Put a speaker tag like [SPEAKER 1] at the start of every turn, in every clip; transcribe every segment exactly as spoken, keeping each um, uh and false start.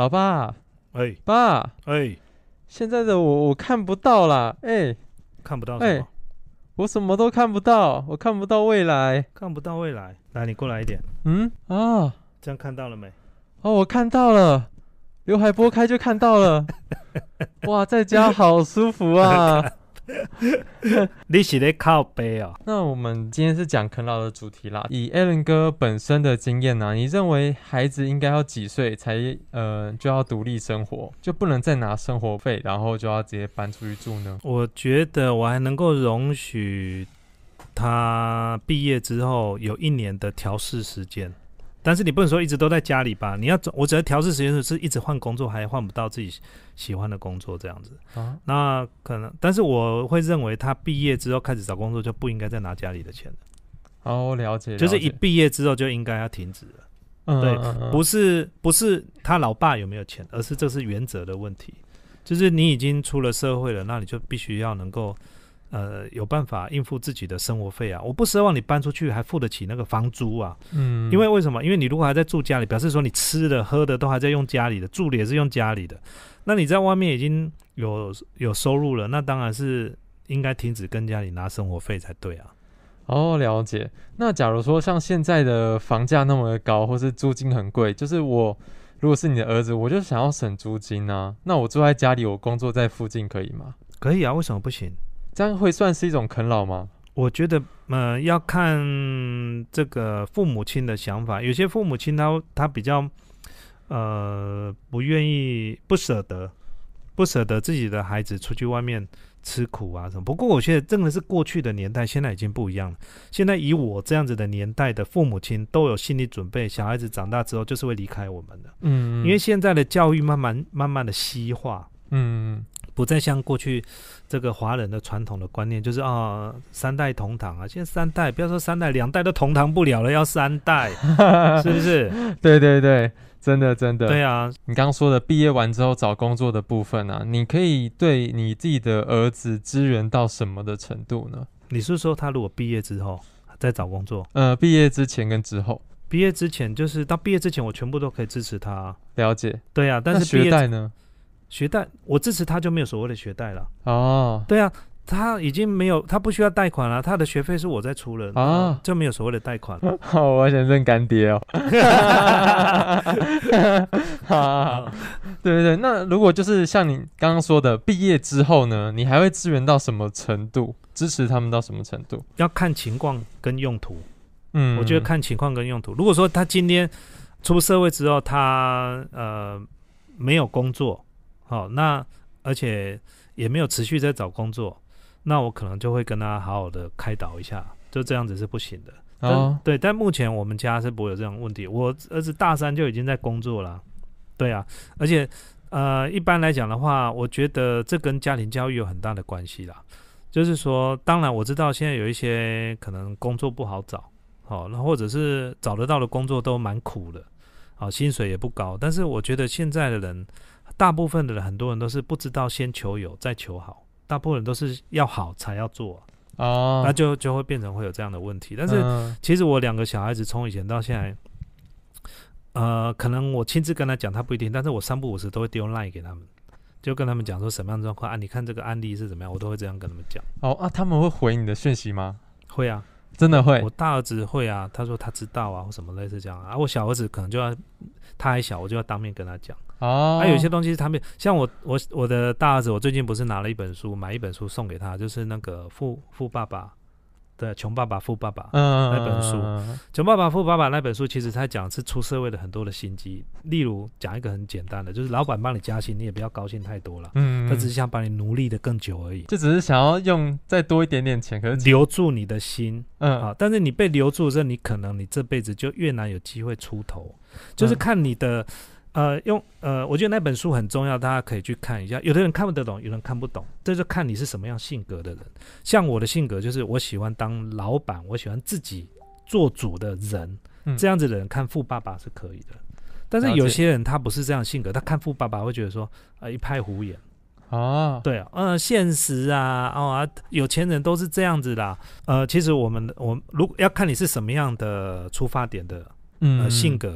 [SPEAKER 1] 老爸，
[SPEAKER 2] 哎、欸、
[SPEAKER 1] 爸，
[SPEAKER 2] 哎、欸，
[SPEAKER 1] 现在的我我看不到啦，哎、欸，
[SPEAKER 2] 看不到什么、欸？
[SPEAKER 1] 我什么都看不到，我看不到未来，
[SPEAKER 2] 看不到未来。来，你过来一点。
[SPEAKER 1] 嗯啊，
[SPEAKER 2] 这样看到了没？
[SPEAKER 1] 哦，我看到了，刘海拨开就看到了。哇，在家好舒服啊！
[SPEAKER 2] 你是在靠背哦。
[SPEAKER 1] 那我们今天是讲啃老的主题啦。以 Alan 哥本身的经验啊，你认为孩子应该要几岁才呃就要独立生活，就不能再拿生活费，然后就要直接搬出去住呢？
[SPEAKER 2] 我觉得我还能够容许他毕业之后有一年的调适时间。但是你不能说一直都在家里吧？你要我只要调适时间是一直换工作，还换不到自己喜欢的工作这样子。啊，那可能，但是我会认为他毕业之后开始找工作就不应该再拿家里的钱了。
[SPEAKER 1] 哦，了解，了解，
[SPEAKER 2] 就是一毕业之后就应该要停止了。嗯，对，嗯嗯，不是不是他老爸有没有钱，而是这是原则的问题。就是你已经出了社会了，那你就必须要能够。呃，有办法应付自己的生活费啊！我不奢望你搬出去还付得起那个房租啊。嗯，因为为什么？因为你如果还在住家里，表示说你吃的喝的都还在用家里的，住的也是用家里的。那你在外面已经有有收入了，那当然是应该停止跟家里拿生活费才对啊。
[SPEAKER 1] 哦，了解。那假如说像现在的房价那么高，或是租金很贵，就是我如果是你的儿子，我就想要省租金啊。那我住在家里，我工作在附近可以吗？
[SPEAKER 2] 可以啊，为什么不行？
[SPEAKER 1] 这样会算是一种啃老吗？
[SPEAKER 2] 我觉得，呃，要看这个父母亲的想法。有些父母亲他他比较，呃，不愿意、不舍得、不舍得自己的孩子出去外面吃苦啊什么。不过，我觉得真的是过去的年代，现在已经不一样了。现在以我这样子的年代的父母亲都有心理准备，小孩子长大之后就是会离开我们的。嗯，因为现在的教育慢慢慢慢的西化。嗯。不再像过去这个华人的传统的观念，就是啊、哦、三代同堂啊，现在三代不要说三代，两代都同堂不了了，要三代，是不是？
[SPEAKER 1] 对对对，真的真的。
[SPEAKER 2] 对啊，
[SPEAKER 1] 你刚刚说的毕业完之后找工作的部分啊，你可以对你自己的儿子支援到什么的程度呢？
[SPEAKER 2] 你是说他如果毕业之后再找工作？
[SPEAKER 1] 呃，毕业之前跟之后。
[SPEAKER 2] 毕业之前就是到毕业之前，我全部都可以支持他、啊。
[SPEAKER 1] 了解。
[SPEAKER 2] 对啊，但是
[SPEAKER 1] 学贷呢？
[SPEAKER 2] 学贷我支持他就没有所谓的学贷了。
[SPEAKER 1] 哦，
[SPEAKER 2] 对啊，他已经没有，他不需要贷款了，他的学费是我在出了啊，就没有所谓的贷款了。
[SPEAKER 1] 好，我想认干爹哦。好，对对对，那如果就是像你刚刚说的，毕业之后呢，你还会支援到什么程度？支持他们到什么程度？
[SPEAKER 2] 要看情况跟用途。嗯，我觉得看情况跟用途。如果说他今天出社会之后，他呃没有工作。好、哦，那而且也没有持续在找工作，那我可能就会跟他好好的开导一下，就这样子是不行的。哦，对，但目前我们家是不会有这种问题。我儿子大三就已经在工作了，对啊，而且呃，一般来讲的话，我觉得这跟家庭教育有很大的关系啦。就是说，当然我知道现在有一些可能工作不好找，好、哦，那或者是找得到的工作都蛮苦的，好、哦，薪水也不高，但是我觉得现在的人。大部分的人，很多人都是不知道先求有再求好，大部分人都是要好才要做哦，那就就会变成会有这样的问题。但是、嗯、其实我两个小孩子从以前到现在，呃，可能我亲自跟他讲，他不一定，但是我三不五时都会丢 line 给他们，就跟他们讲说什么样的状况啊，你看这个案例是怎么样，我都会这样跟他们讲。
[SPEAKER 1] 哦啊，他们会回你的讯息吗？
[SPEAKER 2] 会啊。
[SPEAKER 1] 真的会，
[SPEAKER 2] 我大儿子会啊，他说他知道啊，或什么类似这样啊。我小儿子可能就要，他还小，我就要当面跟他讲。哦，还、啊、有一些东西是他们，像我我我的大儿子，我最近不是拿了一本书，买一本书送给他，就是那个富富爸爸的穷爸爸富爸爸那本书。嗯、穷爸爸富爸爸那本书，其实他讲是出社会的很多的心机，例如讲一个很简单的，就是老板帮你加薪，你也不要高兴太多了，嗯，他只是想把你奴隶的更久而已，
[SPEAKER 1] 就只是想要用再多一点点钱，可是
[SPEAKER 2] 留住你的心，嗯啊，但是你被留住的时候，你可能你这辈子就越难有机会出头，就是看你的。呃，用呃，我觉得那本书很重要，大家可以去看一下。有的人看不得懂，有人看不懂，这就看你是什么样性格的人。像我的性格就是，我喜欢当老板，我喜欢自己做主的人，嗯、这样子的人看富爸爸是可以的。但是有些人他不是这样性格，他看富爸爸会觉得说，呃，一派胡言。哦，对啊，呃，现实啊，哦啊，有钱人都是这样子啦。呃，其实我们我如果要看你是什么样的出发点的，呃，嗯、性格。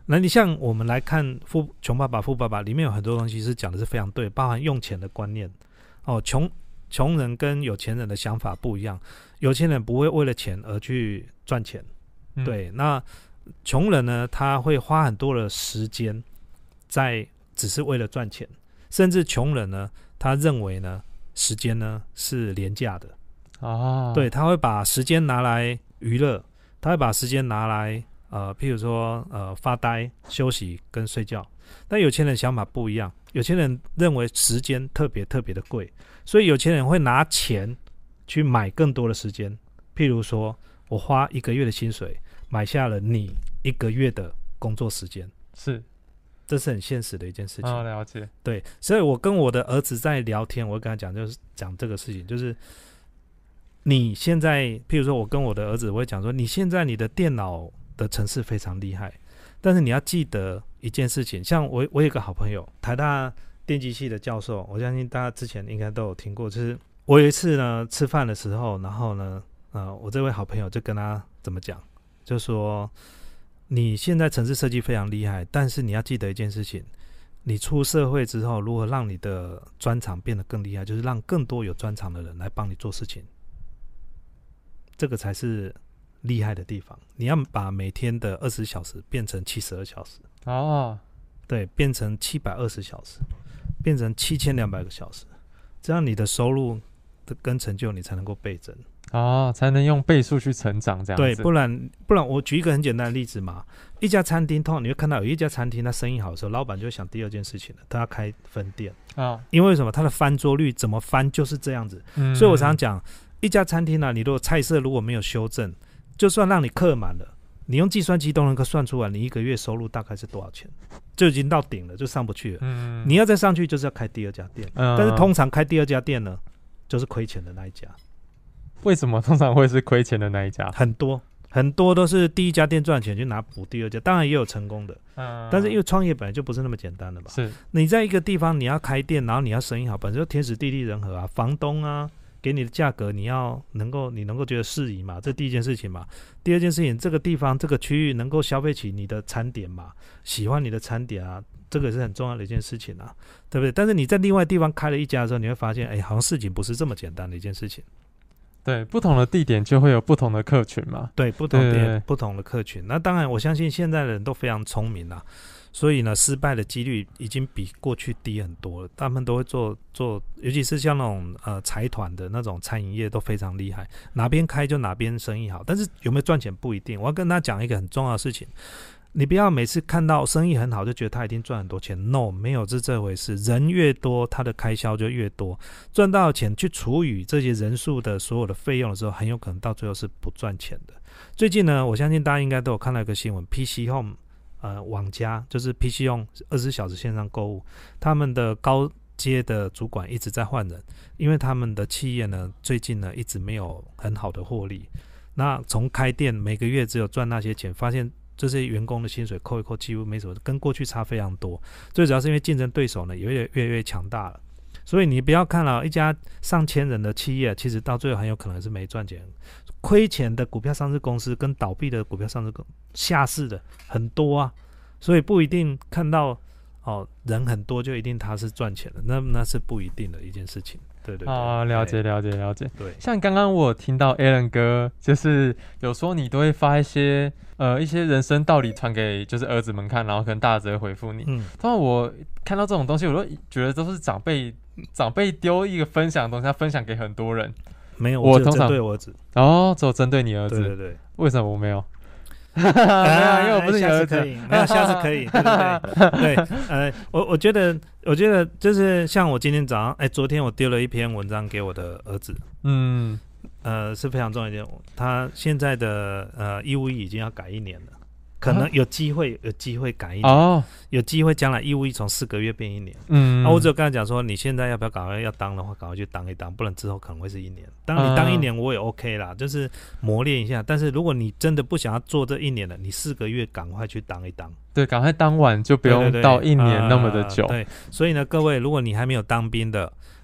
[SPEAKER 2] 那你像我们来看富穷爸爸富爸爸里面有很多东西是讲的是非常对，包含用钱的观念哦，穷穷人跟有钱人的想法不一样，有钱人不会为了钱而去赚钱，嗯、对，那穷人呢他会花很多的时间在只是为了赚钱，甚至穷人呢他认为呢时间呢是廉价的哦，对，他会把时间拿来娱乐，他会把时间拿来呃，譬如说呃发呆、休息跟睡觉。但有钱人想法不一样，有钱人认为时间特别特别的贵，所以有钱人会拿钱去买更多的时间。譬如说，我花一个月的薪水买下了你一个月的工作时间，是，这是很现实的一件事情。
[SPEAKER 1] 哦，了解。
[SPEAKER 2] 对，所以我跟我的儿子在聊天，我会跟他讲，就是讲这个事情，就是你现在，譬如说，我跟我的儿子我会讲说，你现在你的电脑的程式非常厉害，但是你要记得一件事情，像我我有一个好朋友，台大电机系的教授，我相信大家之前应该都有听过，就是我有一次呢吃饭的时候，然后呢，呃，我这位好朋友就跟他怎么讲，就说你现在程式设计非常厉害，但是你要记得一件事情，你出社会之后，如何让你的专长变得更厉害，就是让更多有专长的人来帮你做事情，这个才是厉害的地方。你要把每天的二十小时变成七十二小时哦，对，变成七百二十小时，变成七千两百个小时，这样你的收入的跟成就你才能够倍增
[SPEAKER 1] 哦，才能用倍数去成长这样子。
[SPEAKER 2] 对，不然不然我举一个很简单的例子嘛，一家餐厅通常你会看到有一家餐厅它生意好的时候，老板就会想第二件事情了，他要开分店啊、哦，因为什么？他的翻桌率怎么翻就是这样子，嗯、所以我常常讲，一家餐厅呢、啊，你如果菜色如果没有修正，就算让你客满了，你用计算机都能够算出来，你一个月收入大概是多少钱，就已经到顶了，就上不去了。嗯，你要再上去，就是要开第二家店。嗯，但是通常开第二家店呢，就是亏钱的那一家。
[SPEAKER 1] 为什么通常会是亏钱的那一家？
[SPEAKER 2] 很多很多都是第一家店赚钱去拿补第二家，当然也有成功的。嗯，但是因为创业本来就不是那么简单的嘛。是，你在一个地方你要开店，然后你要生意好，本身就天时地利人和啊，房东啊。给你的价格你要能够你能够觉得适宜嘛，这第一件事情嘛。第二件事情，这个地方这个区域能够消费起你的餐点嘛，喜欢你的餐点啊，这个是很重要的一件事情啊，对不对？但是你在另外地方开了一家的时候，你会发现，哎，好像事情不是这么简单的一件事情。
[SPEAKER 1] 对，不同的地点就会有不同的客群嘛。
[SPEAKER 2] 对，不同点不同的客群。那当然，我相信现在的人都非常聪明啦。所以呢，失败的几率已经比过去低很多了。他们都会做做，尤其是像那种呃财团的那种餐饮业都非常厉害，哪边开就哪边生意好。但是有没有赚钱不一定。我要跟他讲一个很重要的事情，你不要每次看到生意很好就觉得他一定赚很多钱。No， 没有是这回事。人越多，他的开销就越多，赚到的钱去除以这些人数的所有的费用的时候，很有可能到最后是不赚钱的。最近呢，我相信大家应该都有看到一个新闻 ，P C Home。呃，网家就是 P C 用二十四小时线上购物，他们的高阶的主管一直在换人，因为他们的企业呢，最近呢一直没有很好的获利。那从开店每个月只有赚那些钱，发现这些员工的薪水扣一扣，几乎没什么，跟过去差非常多。最主要是因为竞争对手呢也越来越越强大了。所以你不要看了一家上千人的企业，其实到最后很有可能是没赚钱。亏钱的股票上市公司跟倒闭的股票上市公司下市的很多啊，所以不一定看到哦人很多就一定他是赚钱的，那那是不一定的一件事情。对对对，
[SPEAKER 1] 哦，了解了解了解。
[SPEAKER 2] 对，
[SPEAKER 1] 像刚刚我有听到 Alan 哥，就是有说你都会发一些呃一些人生道理传给就是儿子们看，然后可能大家只会回复你。嗯，当然我看到这种东西，我都觉得都是长辈长辈丢一个分享的东西，他分享给很多人。
[SPEAKER 2] 没有，我只针对我儿子。
[SPEAKER 1] 哦，只有针对你儿子。
[SPEAKER 2] 对对对。为
[SPEAKER 1] 什么我没有？
[SPEAKER 2] 没有，因为我不是你儿子。没有，下次可以。对对对。对，呃，我我觉得，我觉得就是像我今天早上，哎，昨天我丢了一篇文章给我的儿子。嗯。呃，是非常重要一件。他现在的呃义务役已经要改一年了。可能有机会，有机会改一年，哦、有机会将来义务役从四个月变一年。嗯，啊，我只有跟他讲说，你现在要不要赶快要当的话，赶快去当一当，不然之后可能会是一年。当然你当一年我也 OK 啦，嗯、就是磨练一下。但是如果你真的不想要做这一年了，你四个月赶快去当一当。
[SPEAKER 1] 对，赶快当完就不用到一年那么的久。
[SPEAKER 2] 对, 对, 对, 呃，对，所以呢，各位，如果你还没有当兵的，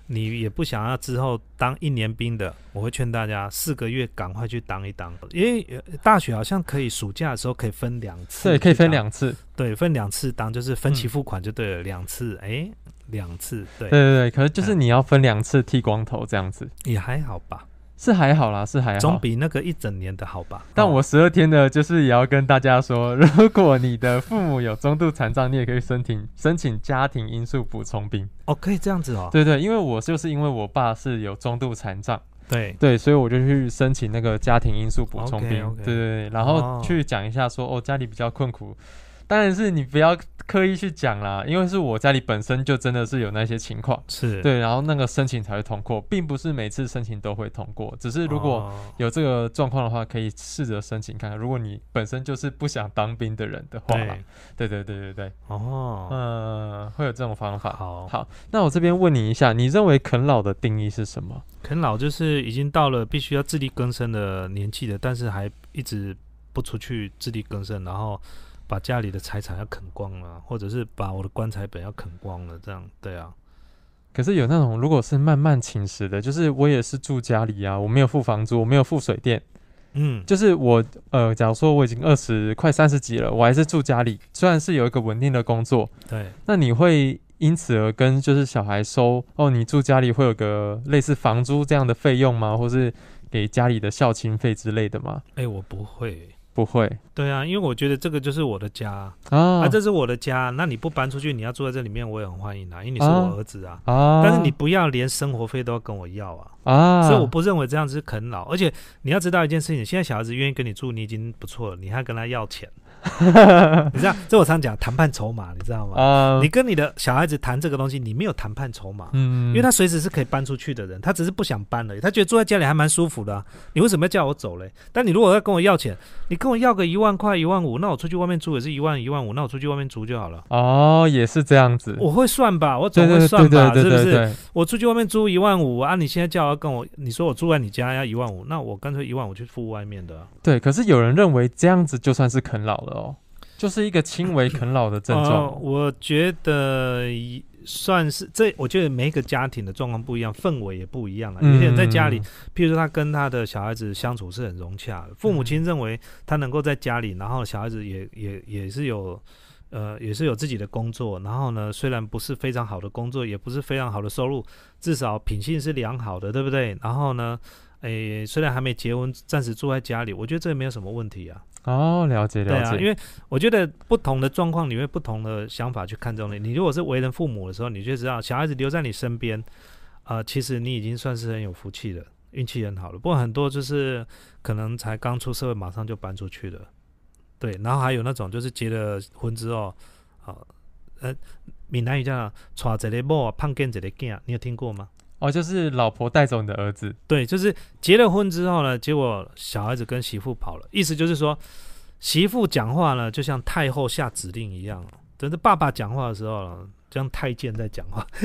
[SPEAKER 2] 你也不想要之后当一年兵的，我会劝大家四个月赶快去当一当，因为大学好像可以暑假的时候可以分两次，
[SPEAKER 1] 对，可以分两次，
[SPEAKER 2] 对，分两次当，就是分期付款就对了，两、嗯、次，哎，两次，对，
[SPEAKER 1] 对对对，可是就是你要分两次剃光头这样子，
[SPEAKER 2] 也还好吧。
[SPEAKER 1] 是还好啦，是还好，
[SPEAKER 2] 总比那个一整年的好吧。
[SPEAKER 1] 但我十二天的，就是也要跟大家说，如果你的父母有中度残障，你也可以申请申请家庭因素补充兵。
[SPEAKER 2] 哦，可以这样子哦。
[SPEAKER 1] 对对，因为我就是因为我爸是有中度残障，
[SPEAKER 2] 对
[SPEAKER 1] 对，所以我就去申请那个家庭因素补充兵。
[SPEAKER 2] Okay, okay.
[SPEAKER 1] 对对对，然后去讲一下说，哦，家里比较困苦。当然是你不要刻意去讲啦，因为是我家里本身就真的是有那些情况，
[SPEAKER 2] 是
[SPEAKER 1] 对，然后那个申请才会通过，并不是每次申请都会通过，只是如果有这个状况的话，可以试着申请看看。如果你本身就是不想当兵的人的话啦，对对对对对，
[SPEAKER 2] 哦，
[SPEAKER 1] 嗯，会有这种方法。
[SPEAKER 2] 好，
[SPEAKER 1] 好，那我这边问你一下，你认为啃老的定义是什么？
[SPEAKER 2] 啃老就是已经到了必须要自力更生的年纪了，但是还一直不出去自力更生，然后把家里的财产要啃光了，或者是把我的棺材本要啃光了，这样对啊。
[SPEAKER 1] 可是有那种如果是慢慢侵蚀的，就是我也是住家里啊，我没有付房租，我没有付水电，嗯，就是我呃，假如说我已经二十快三十几了，我还是住家里，虽然是有一个稳定的工作，
[SPEAKER 2] 对，
[SPEAKER 1] 那你会因此而跟就是小孩收哦，你住家里会有个类似房租这样的费用吗？或是给家里的孝亲费之类的吗？
[SPEAKER 2] 哎、欸，我不会。
[SPEAKER 1] 不会，
[SPEAKER 2] 对啊，因为我觉得这个就是我的家
[SPEAKER 1] 啊，
[SPEAKER 2] 啊，这是我的家，那你不搬出去，你要住在这里面，我也很欢迎啊，因为你是我儿子啊，
[SPEAKER 1] 啊，
[SPEAKER 2] 但是你不要连生活费都要跟我要啊，
[SPEAKER 1] 啊，
[SPEAKER 2] 所以我不认为这样子是啃老，而且你要知道一件事情，现在小孩子愿意跟你住，你已经不错了，你还跟他要钱。你知道，这我常讲谈判筹码，你知道吗？呃、你跟你的小孩子谈这个东西，你没有谈判筹码，嗯，因为他随时是可以搬出去的人，他只是不想搬而已，他觉得住在家里还蛮舒服的、啊，你为什么要叫我走嘞？但你如果要跟我要钱，你跟我要个一万块、一万五，那我出去外面租也是一万、一万五，那我出去外面租就好了。
[SPEAKER 1] 哦，也是这样子，
[SPEAKER 2] 我会算吧，我总会算吧，
[SPEAKER 1] 对对对对对对对，
[SPEAKER 2] 是不是？我出去外面租一万五啊，你现在叫我要跟我，你说我住在你家要一万五，那我干脆一万五去付外面的、啊。
[SPEAKER 1] 对，可是有人认为这样子就算是啃老了哦。就是一个轻微啃老的症状、
[SPEAKER 2] 呃，我觉得算是这，我觉得每一个家庭的状况不一样，氛围也不一样了。有些人在家里，譬如说他跟他的小孩子相处是很融洽的，父母亲认为他能够在家里，然后小孩子也也也是有呃也是有自己的工作，然后呢虽然不是非常好的工作，也不是非常好的收入，至少品性是良好的，对不对？然后呢，诶虽然还没结婚，暂时住在家里，我觉得这没有什么问题啊。
[SPEAKER 1] 哦，了解了解。
[SPEAKER 2] 对啊，因为我觉得不同的状况，你会不同的想法去看重你。你如果是为人父母的时候，你就知道小孩子留在你身边，呃，其实你已经算是很有福气了，运气很好了。不过很多就是可能才刚出社会，马上就搬出去了。对，然后还有那种就是结了婚之后，啊、呃，呃，闽南语叫“娶一个某，胖见一个囝”，你有听过吗？
[SPEAKER 1] 哦，就是老婆带走你的儿子。
[SPEAKER 2] 对，就是结了婚之后呢，结果小孩子跟媳妇跑了，意思就是说，媳妇讲话呢，就像太后下指令一样，真是爸爸讲话的时候，就像太监在讲话。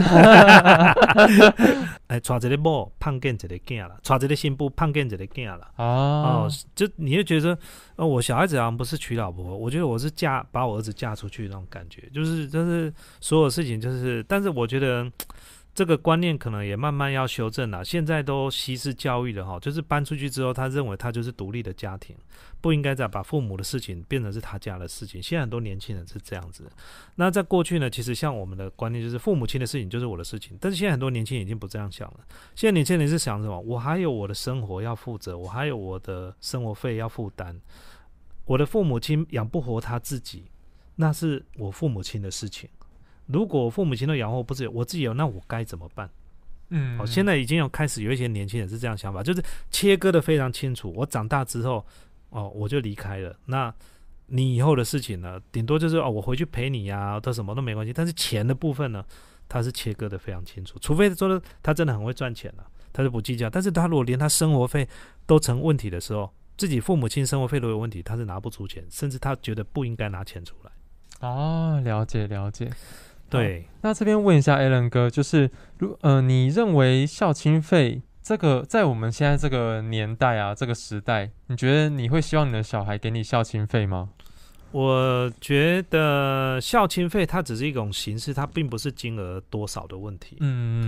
[SPEAKER 2] 哎，娶一个某，胖见一个囝了；娶一个新妇，胖见一个囝了。哦，哦，就你就觉得，呃，我小孩子好像不是娶老婆，我觉得我是嫁把我儿子嫁出去那种感觉，就是就是所有事情就是，但是我觉得。这个观念可能也慢慢要修正了。现在都西式教育了哈，就是搬出去之后，他认为他就是独立的家庭，不应该再把父母的事情变成是他家的事情。现在很多年轻人是这样子。那在过去呢，其实像我们的观念就是父母亲的事情就是我的事情，但是现在很多年轻人已经不这样想了。现在年轻人是想什么？我还有我的生活要负责，我还有我的生活费要负担。我的父母亲养不活他自己，那是我父母亲的事情。如果我父母亲都养活不是我自己有，那我该怎么办？嗯，好、哦，现在已经有开始有一些年轻人是这样想法，就是切割的非常清楚。我长大之后，哦，我就离开了。那你以后的事情呢？顶多就是哦，我回去陪你呀、啊，都什么都没关系。但是钱的部分呢，他是切割的非常清楚。除非说他真的很会赚钱了、啊，他就不计较。但是他如果连他生活费都成问题的时候，自己父母亲生活费都有问题，他是拿不出钱，甚至他觉得不应该拿钱出来。
[SPEAKER 1] 哦，了解了解。
[SPEAKER 2] 对，
[SPEAKER 1] 那这边问一下 Alan 哥，就是如呃，你认为孝亲费这个在我们现在这个年代啊，这个时代，你觉得你会希望你的小孩给你孝亲费吗？
[SPEAKER 2] 我觉得孝亲费它只是一种形式，它并不是金额多少的问题。嗯嗯。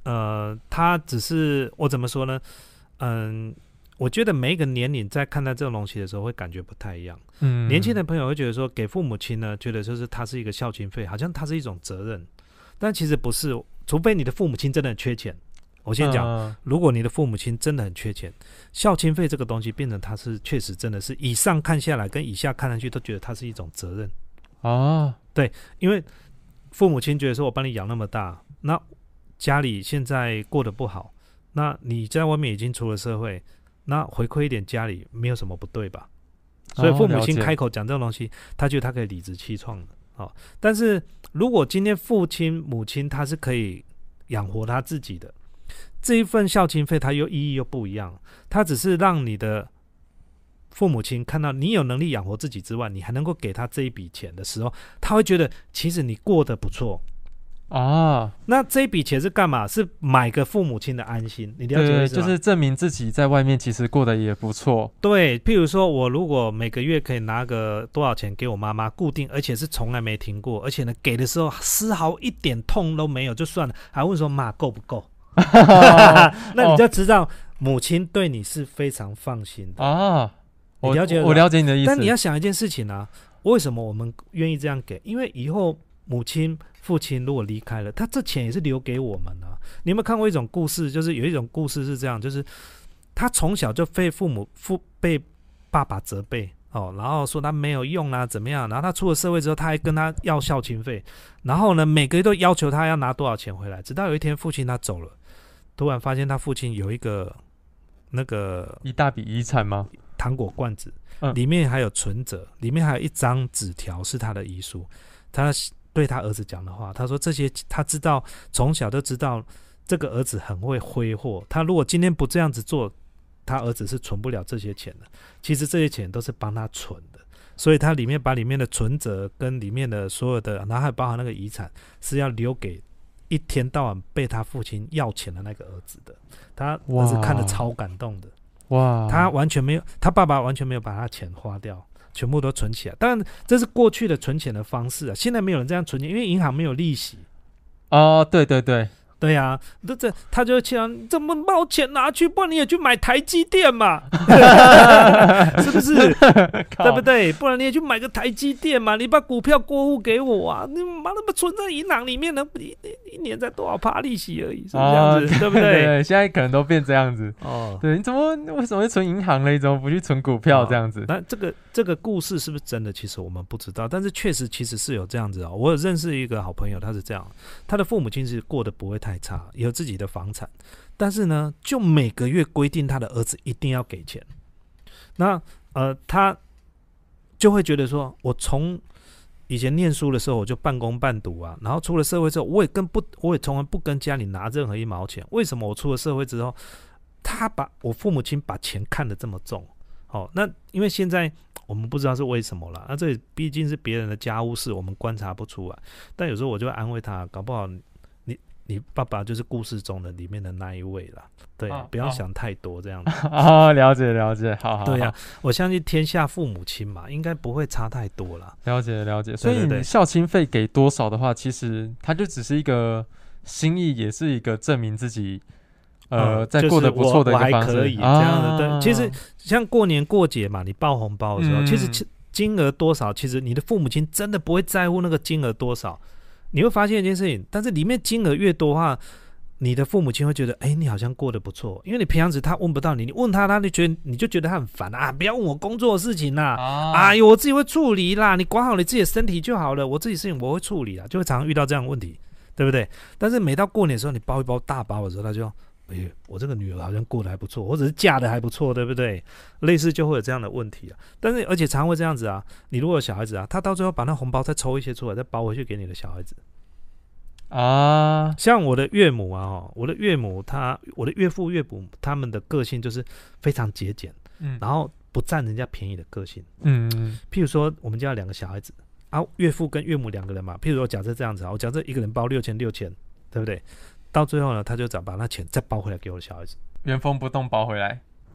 [SPEAKER 2] 呃，他只是我怎么说呢？嗯，我觉得每一个年龄在看待这种东西的时候，会感觉不太一样。嗯，年轻的朋友会觉得说，给父母亲呢，觉得就是他是一个孝亲费，好像他是一种责任，但其实不是，除非你的父母亲真的很缺钱。我先讲、呃，如果你的父母亲真的很缺钱，孝亲费这个东西变成它是确实真的是以上看下来跟以下看上去都觉得它是一种责任啊。对，因为父母亲觉得说我帮你养那么大，那家里现在过得不好，那你在外面已经出了社会，那回馈一点家里没有什么不对吧？所以父母亲开口讲这种东西，他觉得他可以理直气壮的、哦、但是如果今天父亲母亲他是可以养活他自己的，这一份孝亲费它又意义又不一样，它只是让你的父母亲看到你有能力养活自己之外，你还能够给他这一笔钱的时候，他会觉得其实你过得不错啊。那这一笔钱是干嘛？是买个父母亲的安心，你了解我意思吗？
[SPEAKER 1] 就是证明自己在外面其实过得也不错。
[SPEAKER 2] 对，譬如说我如果每个月可以拿个多少钱给我妈妈固定，而且是从来没停过，而且呢给的时候丝毫一点痛都没有就算了，还问说妈够不够那你就知道母亲对你是非常放心的啊。你了解
[SPEAKER 1] 我, 我了解你的意思。
[SPEAKER 2] 但你要想一件事情啊，为什么我们愿意这样给？因为以后母亲父亲如果离开了，他这钱也是留给我们啊。你有没有看过一种故事，就是有一种故事是这样，就是他从小就被父母父被爸爸责备哦，然后说他没有用啊怎么样，然后他出了社会之后他还跟他要孝亲费，然后呢每个月都要求他要拿多少钱回来，直到有一天父亲他走了，突然发现他父亲有一个那个
[SPEAKER 1] 一大笔遗产吗？
[SPEAKER 2] 糖果罐子、嗯、里面还有存折，里面还有一张纸条是他的遗书，他对他儿子讲的话，他说这些他知道，从小就知道这个儿子很会挥霍，他如果今天不这样子做，他儿子是存不了这些钱的，其实这些钱都是帮他存的，所以他里面把里面的存折跟里面的所有的，然后还包含那个遗产是要留给一天到晚被他父亲要钱的那个儿子的，他儿子看得超感动的。哇，他完全没有，他爸爸完全没有把他钱花掉，全部都存起来。当然这是过去的存钱的方式啊，现在没有人这样存钱，因为银行没有利息。
[SPEAKER 1] 哦，对对对
[SPEAKER 2] 对啊，这他就会讲，你怎么把我钱拿去，不然你也去买台积电嘛是不是对不对？不然你也去买个台积电嘛，你把股票过户给我啊，你妈那么存在银行里面呢，一, 一年才多少趴利息而已，是不是这样子、哦、对不对？
[SPEAKER 1] 对对，现在可能都变这样子哦。对，你怎么为什么会存银行呢？你怎么不去存股票这样子？
[SPEAKER 2] 那、哦、这个这个故事是不是真的？其实我们不知道，但是确实其实是有这样子啊、哦。我有认识一个好朋友，他是这样，他的父母亲是过得不会太差，有自己的房产，但是呢，就每个月规定他的儿子一定要给钱。那呃，他就会觉得说，我从以前念书的时候我就半工半读啊，然后出了社会之后，我也跟不，我也从来不跟家里拿任何一毛钱。为什么我出了社会之后，他把我父母亲把钱看得这么重？哦，那因为现在我们不知道是为什么啦，那这毕竟是别人的家务事，我们观察不出来。但有时候我就会安慰他，搞不好你你爸爸就是故事中的里面的那一位啦。对、啊，不要想太多这样子。
[SPEAKER 1] 哦，了解了解，好好。
[SPEAKER 2] 对呀、啊，我相信天下父母亲嘛，应该不会差太多啦。
[SPEAKER 1] 了解了解，所以你孝亲费给多少的话，其实它就只是一个心意，也是一个证明自己。呃、嗯，在过得不错的一个方式，
[SPEAKER 2] 就是、我, 我还可以、啊、这样的。对，其实像过年过节嘛，你包红包的时候，嗯、其实金额多少，其实你的父母亲真的不会在乎那个金额多少。你会发现一件事情，但是里面金额越多的话，你的父母亲会觉得，哎、欸，你好像过得不错，因为你平常时他问不到你，你问他，他就觉得你就觉得他很烦啊，不要问我工作的事情啦，啊、哎呦，我自己会处理啦，你管好你自己的身体就好了，我自己事情我会处理啦，就会常常遇到这样的问题，对不对？但是每到过年的时候，你包一包大包的时候，他就。哎，我这个女儿好像过得还不错，或者是嫁得还不错，对不对？类似就会有这样的问题啊。但是而且常会这样子啊，你如果有小孩子啊，他到最后把那红包再抽一些出来，再包回去给你的小孩子啊。像我的岳母啊，我的岳母他，我的岳父岳母他们的个性就是非常节俭，嗯，然后不占人家便宜的个性，嗯，譬如说我们家有两个小孩子啊，岳父跟岳母两个人嘛，譬如说假设这样子啊，我假设一个人包六千六千，对不对？到最后呢，他就找把那钱再包回来给我的小孩子，
[SPEAKER 1] 原封不动包回来。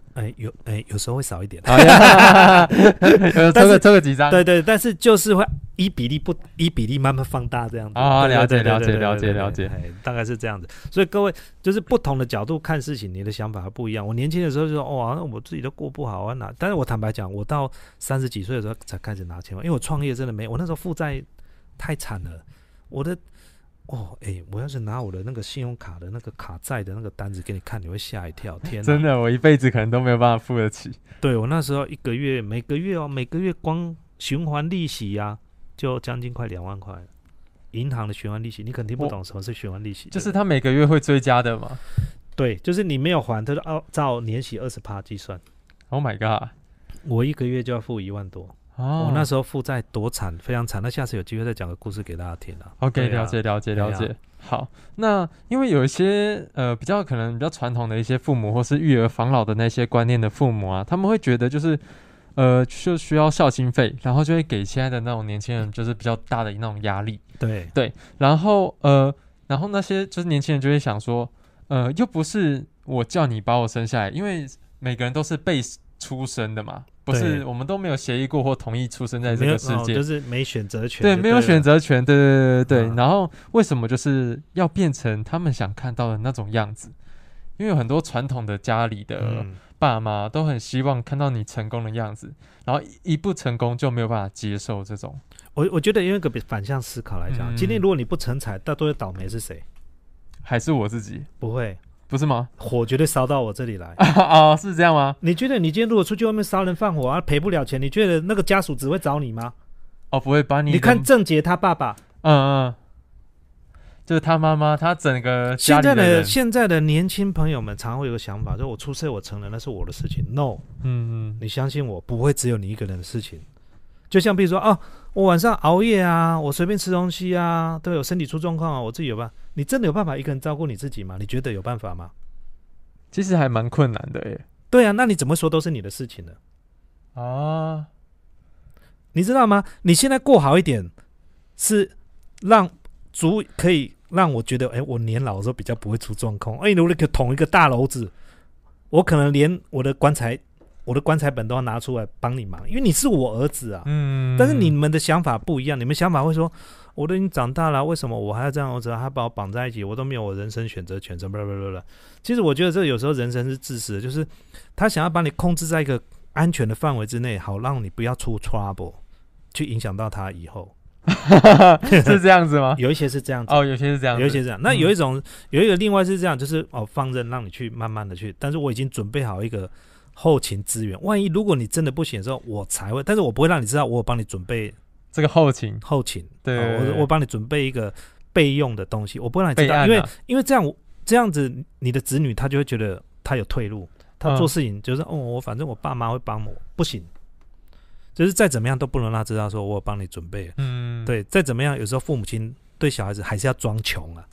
[SPEAKER 2] 哎，有哎，有时候会少一点，
[SPEAKER 1] 抽个抽个几张，
[SPEAKER 2] 对对，但是就是会依比例不依比例慢慢放大这样子。
[SPEAKER 1] 啊、哦，了解了解了解了解，
[SPEAKER 2] 大概是这样子。所以各位就是不同的角度看事情，你的想法还不一样。我年轻的时候就说，哦，我自己都过不好啊，拿。但是我坦白讲，我到三十几岁的时候才开始拿钱，因为我创业真的没，我那时候负债太惨了，我的。哦，哎、欸，我要是拿我的那个信用卡的那个卡债的那个单子给你看，你会吓一跳！天哪，
[SPEAKER 1] 真的，我一辈子可能都没有办法付得起。
[SPEAKER 2] 对，我那时候一个月，每个月哦，每个月光循环利息呀、啊，就将近快两万块。银行的循环利息，你可能听不懂什么是循环利息，
[SPEAKER 1] 就是它每个月会追加的嘛？
[SPEAKER 2] 对，就是你没有还，它就按照年息二十趴计算。
[SPEAKER 1] Oh my god！
[SPEAKER 2] 我一个月就要付一万多。哦、我那时候负债多惨，非常惨。那下次有机会再讲个故事给大家听啊。
[SPEAKER 1] OK， 了解了解了解。啊、好，那因为有一些呃比较可能比较传统的一些父母，或是育儿防老的那些观念的父母啊，他们会觉得就是呃就需要孝心费，然后就会给现在的那种年轻人就是比较大的那种压力。
[SPEAKER 2] 对
[SPEAKER 1] 对，然后呃然后那些就是年轻人就会想说，呃又不是我叫你把我生下来，因为每个人都是被出生的嘛。不是，我们都没有协议过或同意出生在这个世界，
[SPEAKER 2] 哦、就是没选择权。
[SPEAKER 1] 对，没有选择权，对对对对对、啊。然后为什么就是要变成他们想看到的那种样子？因为有很多传统的家里的爸妈都很希望看到你成功的样子，然后一不成功就没有办法接受这种。
[SPEAKER 2] 我我觉得用一个反向思考来讲、嗯，今天如果你不成才，大多的倒霉是谁？
[SPEAKER 1] 还是我自己？
[SPEAKER 2] 不会。
[SPEAKER 1] 不是吗？
[SPEAKER 2] 火绝对烧到我这里来
[SPEAKER 1] 哦，是这样吗？
[SPEAKER 2] 你觉得你今天如果出去外面杀人放火啊，赔不了钱，你觉得那个家属只会找你吗？
[SPEAKER 1] 哦，不会把你。
[SPEAKER 2] 你看郑捷他爸爸，
[SPEAKER 1] 嗯嗯，就是他妈妈，他整个家里的人。
[SPEAKER 2] 现在的现在的年轻朋友们常会有个想法，就是我出社我成人那是我的事情。No， 嗯嗯，你相信我，不会只有你一个人的事情。就像比如说哦，我晚上熬夜啊，我随便吃东西啊，对我身体出状况啊，我自己有办法。你真的有办法一个人照顾你自己吗？你觉得有办法吗？
[SPEAKER 1] 其实还蛮困难的耶。
[SPEAKER 2] 对啊，那你怎么说都是你的事情呢？啊，你知道吗？你现在过好一点，是让足可以让我觉得，哎，我年老的时候比较不会出状况。哎，如果捅一个大篓子，我可能连我的棺材。我的棺材本都要拿出来帮你忙，因为你是我儿子啊。嗯。但是你们的想法不一样，你们想法会说，我都已经长大了，为什么我还要这样儿子？他把我绑在一起，我都没有我人生选择权，什么什么。其实我觉得这有时候人生是自私的，就是他想要把你控制在一个安全的范围之内，好让你不要出 trouble， 去影响到他以后。
[SPEAKER 1] 是这样子吗？
[SPEAKER 2] 有一些是这样子。
[SPEAKER 1] 哦，有些是这样子。
[SPEAKER 2] 有一些是这样。那有一种，嗯、有一个另外是这样，就是哦放任让你去慢慢的去，但是我已经准备好一个。后勤资源，万一如果你真的不行的时候，我才会，但是我不会让你知道，我有帮你准备
[SPEAKER 1] 这个后勤，
[SPEAKER 2] 后勤，
[SPEAKER 1] 对，對，對，對，
[SPEAKER 2] 我我帮你准备一个备用的东西，我不会让你知道，啊、因为因为这样这样子，你的子女他就会觉得他有退路，他做事情就是、嗯、哦，我反正我爸妈会帮我，不行，就是再怎么样都不能让他知道说我有帮你准备，嗯，对，再怎么样，有时候父母亲对小孩子还是要装穷啊，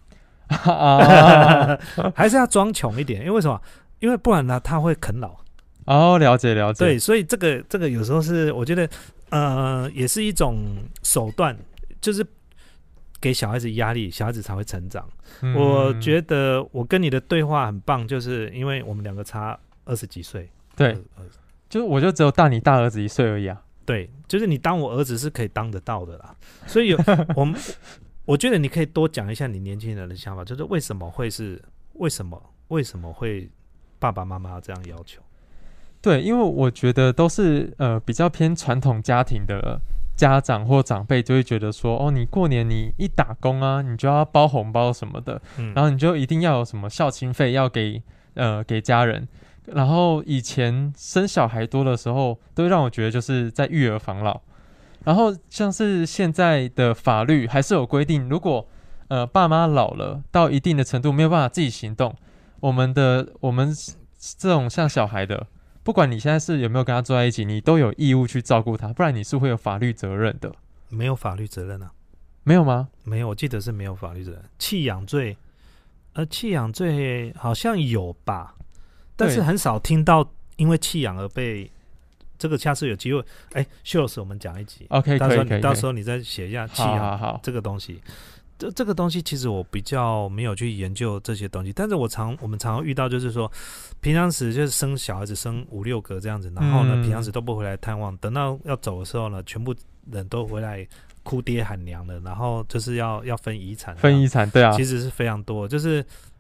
[SPEAKER 2] 还是要装穷一点，因为为什么？因为不然呢，他会啃老。
[SPEAKER 1] 哦，了解了解。
[SPEAKER 2] 对，所以这个这个有时候是我觉得，呃，也是一种手段，就是给小孩子压力，小孩子才会成长。嗯、我觉得我跟你的对话很棒，就是因为我们两个差二十几岁。
[SPEAKER 1] 对，呃、就我就只有大你大儿子一岁而已啊。
[SPEAKER 2] 对，就是你当我儿子是可以当得到的啦。所以有我们，我觉得你可以多讲一下你年轻人的想法，就是为什么会是为什么为什么会爸爸妈妈这样要求？
[SPEAKER 1] 对，因为我觉得都是呃比较偏传统家庭的家长或长辈就会觉得说，哦，你过年你一打工啊，你就要包红包什么的，嗯、然后你就一定要有什么孝亲费要给呃给家人。然后以前生小孩多的时候，都会让我觉得就是在育儿防老。然后像是现在的法律还是有规定，如果呃爸妈老了到一定的程度没有办法自己行动，我们的我们这种像小孩的。不管你现在是有没有跟他住在一起，你都有义务去照顾他，不然你是会有法律责任的。
[SPEAKER 2] 没有法律责任啊？
[SPEAKER 1] 没有吗？
[SPEAKER 2] 没有，我记得是没有法律责任。弃养罪，呃，弃养罪好像有吧，但是很少听到因为弃养而被。这个下次有机会，哎，秀老师我们讲一集
[SPEAKER 1] ，OK，
[SPEAKER 2] 到时候
[SPEAKER 1] 可以可以，
[SPEAKER 2] 到时候你再写一下弃养这个东西。 这这个东西其实我比较没有去研究这些东西，但是我常我们常常遇到就是说，平常时就是生小孩子生五六个这样子，然后呢、嗯、平常时都不回来探望，等到要走的时候呢，全部人都回来哭爹喊娘的，然后就是要要分遗产，
[SPEAKER 1] 分遗产对啊，
[SPEAKER 2] 其实是非常多，就是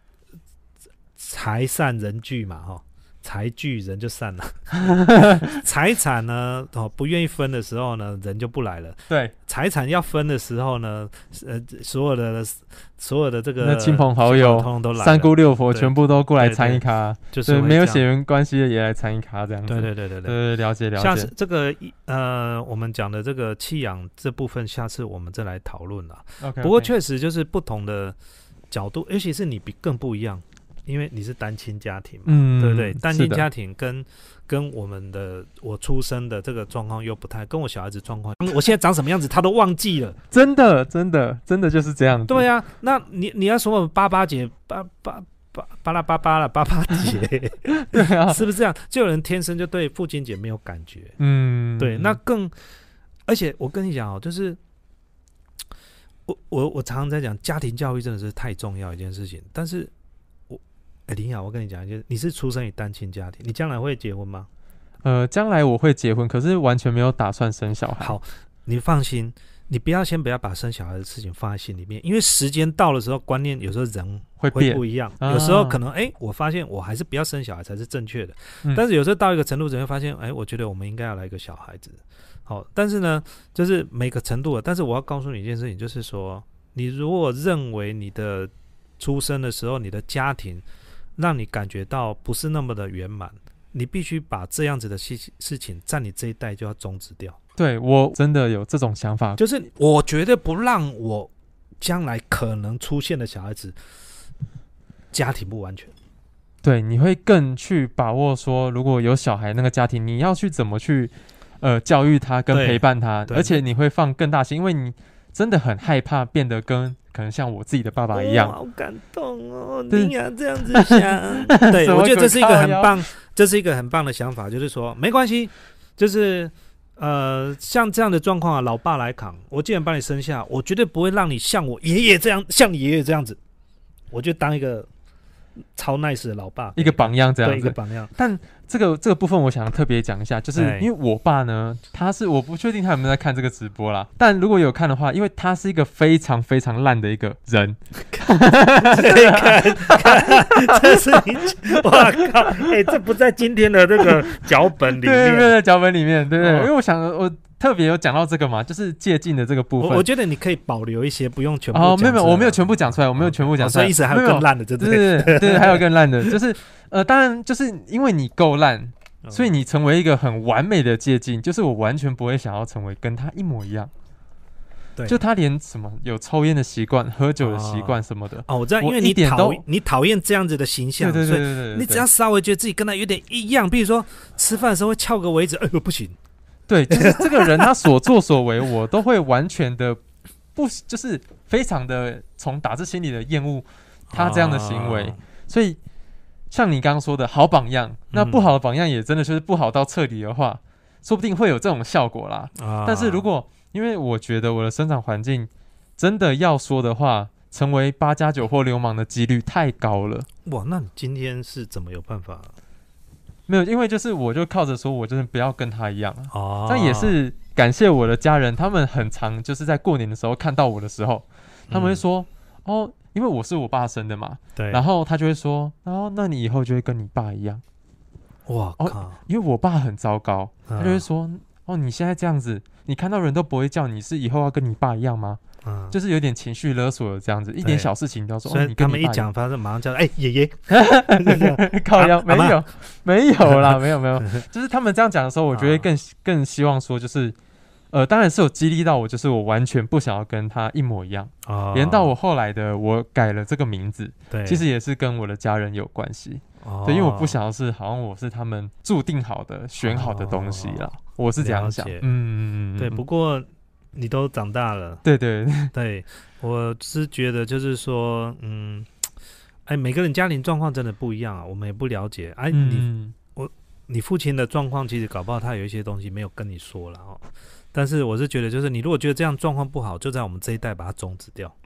[SPEAKER 2] 财散人聚嘛哈。财聚人就散了，财产呢、哦、不愿意分的时候呢，人就不来了。
[SPEAKER 1] 对，
[SPEAKER 2] 财产要分的时候呢，呃，所有的所有的这个
[SPEAKER 1] 亲朋好友、
[SPEAKER 2] 通通都来了，
[SPEAKER 1] 三姑六婆全部都过来参一咖，
[SPEAKER 2] 就是
[SPEAKER 1] 没有血缘关系的也来参一咖这样子。
[SPEAKER 2] 对对对对对，
[SPEAKER 1] 对了解了解。
[SPEAKER 2] 下次这个呃，我们讲的这个弃养这部分，下次我们再来讨论啦。
[SPEAKER 1] Okay,
[SPEAKER 2] 不过确实就是不同的角度，尤其是你比更不一样。因为你是单亲家庭嘛，嗯、对不对？单亲家庭跟跟我们的我出生的这个状况又不太，跟我小孩子状况，我现在长什么样子他都忘记了，
[SPEAKER 1] 真的真的真的就是这样子。
[SPEAKER 2] 对啊，那你你要说八八节八八八巴拉巴巴了八八节，对啊，是不是这样？就有人天生就对父亲节没有感觉，嗯，对，那更而且我跟你讲哦，就是我我我常常在讲家庭教育真的是太重要一件事情，但是。哎，林雅，我跟你讲，就是你是出生于单亲家庭，你将来会结婚吗？
[SPEAKER 1] 呃，将来我会结婚，可是完全没有打算生小孩。
[SPEAKER 2] 好，你放心，你不要先不要把生小孩的事情放在心里面，因为时间到的时候，观念有时候人会不一样，有时候可能哎，我发现我还是不要生小孩才是正确的，嗯、但是有时候到一个程度，人会发现，哎，我觉得我们应该要来一个小孩子。好，但是呢，就是每个程度的，但是我要告诉你一件事情，就是说，你如果认为你的出生的时候，你的家庭让你感觉到不是那么的圆满，你必须把这样子的事事情在你这一代就要终止掉。
[SPEAKER 1] 对，我真的有这种想法，
[SPEAKER 2] 就是我绝对不让我将来可能出现的小孩子家庭不完全。
[SPEAKER 1] 对，你会更去把握说，如果有小孩那个家庭，你要去怎么去呃教育他跟陪伴他，而且你会放更大心，因为你真的很害怕变得跟可能像我自己的爸爸一样。
[SPEAKER 2] 哦、好感动哦，你要这样子想。对，我觉得这是一个很棒，这是一个很棒的想法，就是说没关系，就是呃像这样的状况啊，老爸来扛，我既然把你生下，我绝对不会让你像我爷爷这样，像你爷爷这样子，我就当一个超 nice 的老爸，
[SPEAKER 1] 一个榜样这样子，
[SPEAKER 2] 对，一个榜样。
[SPEAKER 1] 但这个这个部分我想特别讲一下，就是因为我爸呢，他是我不确定他有没有在看这个直播啦，但如果有看的话，因为他是一个非常非常烂的一个人。
[SPEAKER 2] 这是你，哇靠！哎、欸，这不在今天的这个脚本里面，
[SPEAKER 1] 对，没有在脚本里面，对不对？哦、因为我想我。特别有讲到这个嘛，就是借镜的这个部分。
[SPEAKER 2] 我, 我觉得你可以保留一些，不用全部讲出来。
[SPEAKER 1] 哦，没有没有，我没有全部讲出来，我没有全部讲出来。
[SPEAKER 2] 所以意思还有更烂的，对不对？
[SPEAKER 1] 对对对，还有更烂的，就是呃，当然就是因为你够烂，所以你成为一个很完美的借镜，就是我完全不会想要成为跟他一模一样。对，就他连什么有抽烟的习惯、喝酒的习惯什么的。
[SPEAKER 2] 哦，我知道，因为你讨你讨厌这样子的形象，对对对 对, 对, 对, 对，你只要稍微觉得自己跟他有点一样，比如说吃饭的时候会翘个尾指，哎呦不行。
[SPEAKER 1] 对，就是这个人他所作所为，我都会完全的不，就是非常的从打自心里的厌恶他这样的行为。啊、所以像你刚刚说的好榜样，那不好的榜样也真的就是不好到彻底的话，嗯、说不定会有这种效果啦。啊、但是如果因为我觉得我的生长环境真的要说的话，成为八加九或流氓的几率太高了。
[SPEAKER 2] 哇，那你今天是怎么有办法？
[SPEAKER 1] 没有，因为就是我就靠着说我就是不要跟他一样啊，但也是感谢我的家人，他们很常就是在过年的时候看到我的时候，他们会说、嗯、哦，因为我是我爸生的嘛，对，然后他就会说，哦，那你以后就会跟你爸一样。
[SPEAKER 2] 哇靠、
[SPEAKER 1] 哦，因为我爸很糟糕，他就会说，哦，你现在这样子，你看到人都不会叫你，是以后要跟你爸一样吗？嗯、就是有点情绪勒索的这样子，一点小事情都要说。
[SPEAKER 2] 所以、
[SPEAKER 1] 哦、
[SPEAKER 2] 他们一讲，发现马上叫哎爷爷，
[SPEAKER 1] 靠腰、啊、没有没有啦，没有没有，就是他们这样讲的时候，我觉得更更希望说，就是呃，当然是有激励到我，就是我完全不想要跟他一模一样。哦、连到我后来的我改了这个名字，对，其实也是跟我的家人有关系。哦、对，因为我不想要是好像我是他们注定好的、选好的东西啦，哦、我是这样想。嗯嗯嗯，
[SPEAKER 2] 对，不过。你都长大了，
[SPEAKER 1] 对对 对,
[SPEAKER 2] 对，我是觉得就是说，嗯，哎，每个人家庭状况真的不一样啊，我们也不了解。哎，嗯、你我你父亲的状况，其实搞不好他有一些东西没有跟你说了哦。但是我是觉得，就是你如果觉得这样状况不好，就在我们这一代把它终止掉。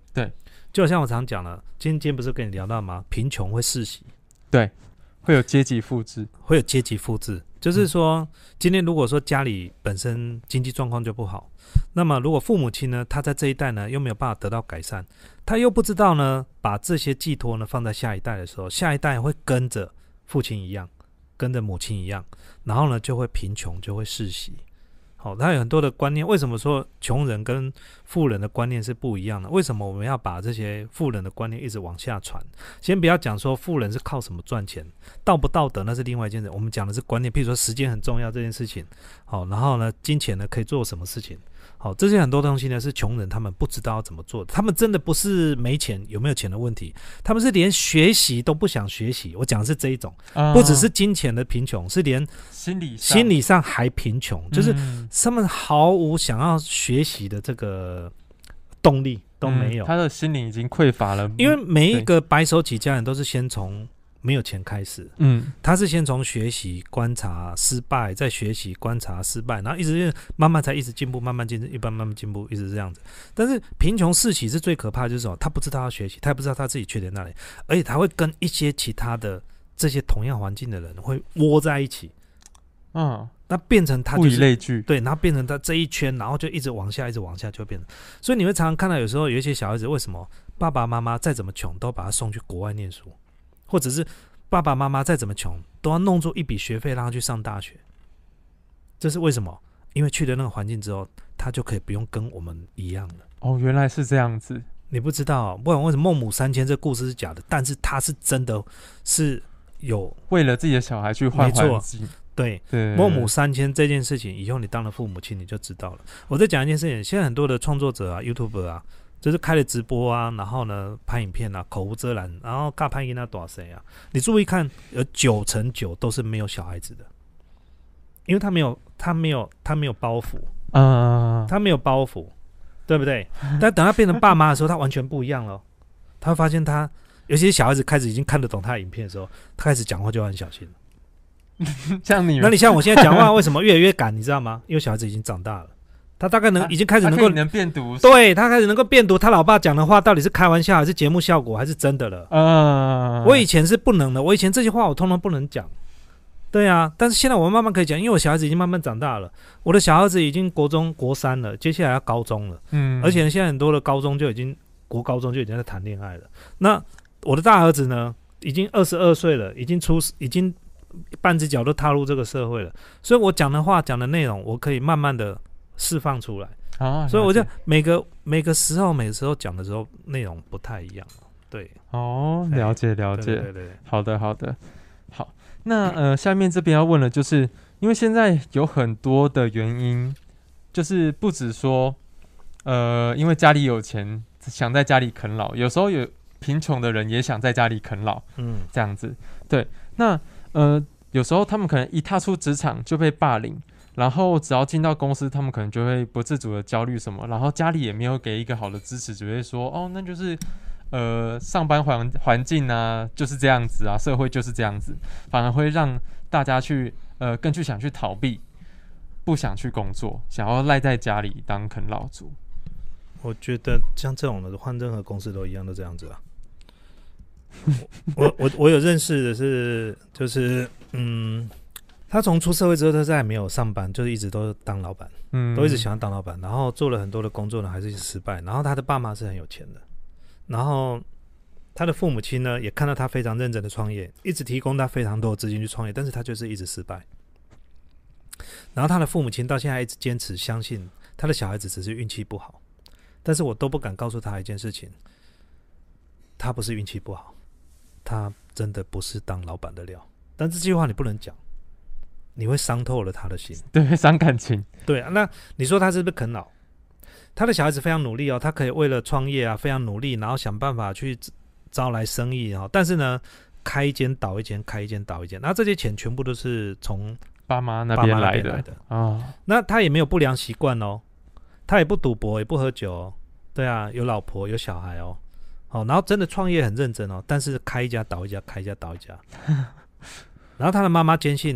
[SPEAKER 1] 对，
[SPEAKER 2] 就好像我常讲了，今天不是跟你聊到吗？贫穷会世袭，
[SPEAKER 1] 对，会有阶级复制，
[SPEAKER 2] 会有阶级复制。就是说，今天如果说家里本身经济状况就不好，那么如果父母亲呢，他在这一代呢又没有办法得到改善，他又不知道呢，把这些寄托呢放在下一代的时候，下一代会跟着父亲一样，跟着母亲一样，然后呢就会贫穷，就会世袭。好，他有很多的观念。为什么说穷人跟富人的观念是不一样的？为什么我们要把这些富人的观念一直往下传？先不要讲说富人是靠什么赚钱，道不道德那是另外一件事。我们讲的是观念，譬如说时间很重要这件事情。好，然后呢，金钱呢可以做什么事情？好，这些很多东西呢是穷人他们不知道要怎么做的。他们真的不是没钱有没有钱的问题，他们是连学习都不想学习。我讲的是这一种，嗯、不只是金钱的贫穷，是连
[SPEAKER 1] 心理上
[SPEAKER 2] 心理上还贫穷，就是他们毫无想要学习的这个动力都没有。
[SPEAKER 1] 嗯、他的心灵已经匮乏了，
[SPEAKER 2] 因为每一个白手起家人都是先从没有钱开始，嗯，他是先从学习、观察、失败，再学习、观察、失败，然后一直慢慢才一直进步，慢慢进步，一般慢慢进步，一直这样子。但是贫穷世袭是最可怕的，就是什么？他不知道要学习，他也不知道他自己缺点在哪里，而且他会跟一些其他的这些同样环境的人会窝在一起，嗯，那变成他就是
[SPEAKER 1] 物以类聚，
[SPEAKER 2] 对，然后变成他这一圈，然后就一直往下，一直往下，就变成。所以你会常常看到，有时候有一些小孩子，为什么爸爸妈妈再怎么穷，都把他送去国外念书？或者是爸爸妈妈再怎么穷，都要弄出一笔学费让他去上大学。这是为什么？因为去了那个环境之后，他就可以不用跟我们一样了。
[SPEAKER 1] 哦，原来是这样子。
[SPEAKER 2] 你不知道，不然为什么孟母三迁这故事是假的？但是他是真的是有
[SPEAKER 1] 为了自己的小孩去换环境。
[SPEAKER 2] 对，孟母三迁这件事情，以后你当了父母亲你就知道了。我再讲一件事情，现在很多的创作者啊 ，YouTuber 啊。就是开了直播啊，然后呢拍影片啊，口无遮拦，然后尬拍给他多少谁啊？你注意看，有九成九都是没有小孩子的，因为他没有，他没有，他没有包袱，嗯，他没有包袱，对不对？但等他变成爸妈的时候，他完全不一样了。他会发现他，有些小孩子开始已经看得懂他的影片的时候，他开始讲话就很小心了。
[SPEAKER 1] 像你，
[SPEAKER 2] 那你像我现在讲话为什么越来越赶？你知道吗？因为小孩子已经长大了。他大概能、啊、已经开始能够
[SPEAKER 1] 能辨读，
[SPEAKER 2] 对他开始能够辨读他老爸讲的话到底是开玩笑还是节目效果还是真的了。嗯，我以前是不能的，我以前这些话我通通不能讲。对啊，但是现在我慢慢可以讲，因为我小孩子已经慢慢长大了，我的小孩子已经国中国三了，接下来要高中了。嗯，而且现在很多的高中就已经国高中就已经在谈恋爱了。那我的大儿子呢，已经二十二岁了，已经出已经半只脚都踏入这个社会了，所以我讲的话讲的内容，我可以慢慢的释放出来，啊、所以我就每个每个时候每个时候讲的时候内容不太一样，对，
[SPEAKER 1] 哦，了解了解，
[SPEAKER 2] 对对 对, 对，
[SPEAKER 1] 好的好的，好，那呃下面这边要问的就是，因为现在有很多的原因，就是不只说呃因为家里有钱想在家里啃老，有时候有贫穷的人也想在家里啃老，嗯，这样子，对，那呃有时候他们可能一踏出职场就被霸凌。然后只要进到公司，他们可能就会不自主的焦虑什么，然后家里也没有给一个好的支持，只会说哦，那就是呃上班环环境啊就是这样子啊，社会就是这样子，反而会让大家去呃更去想去逃避，不想去工作，想要赖在家里当啃老族。
[SPEAKER 2] 我觉得像这种的换任何公司都一样，都这样子啊。我我我有认识的是，就是嗯。他从出社会之后，他再也没有上班，就是一直都当老板，嗯，都一直想要当老板，然后做了很多的工作呢，还是失败。然后他的爸妈是很有钱的，然后他的父母亲呢，也看到他非常认真的创业，一直提供他非常多的资金去创业，但是他就是一直失败。然后他的父母亲到现在一直坚持相信他的小孩子只是运气不好，但是我都不敢告诉他一件事情，他不是运气不好，他真的不是当老板的料。但这句话你不能讲。你会伤透了他的心，
[SPEAKER 1] 对，伤感情。
[SPEAKER 2] 对啊，那你说他是不是啃老？他的小孩子非常努力哦，他可以为了创业啊，非常努力，然后想办法去招来生意哦。但是呢，开一间倒一间，开一间倒一间，那这些钱全部都是从
[SPEAKER 1] 爸妈那边来的啊、哦。
[SPEAKER 2] 那他也没有不良习惯哦，他也不赌博，也不喝酒哦。对啊，有老婆有小孩哦。好，然后真的创业很认真哦，但是开一家倒一家，开一家倒一家。然后他的妈妈坚信。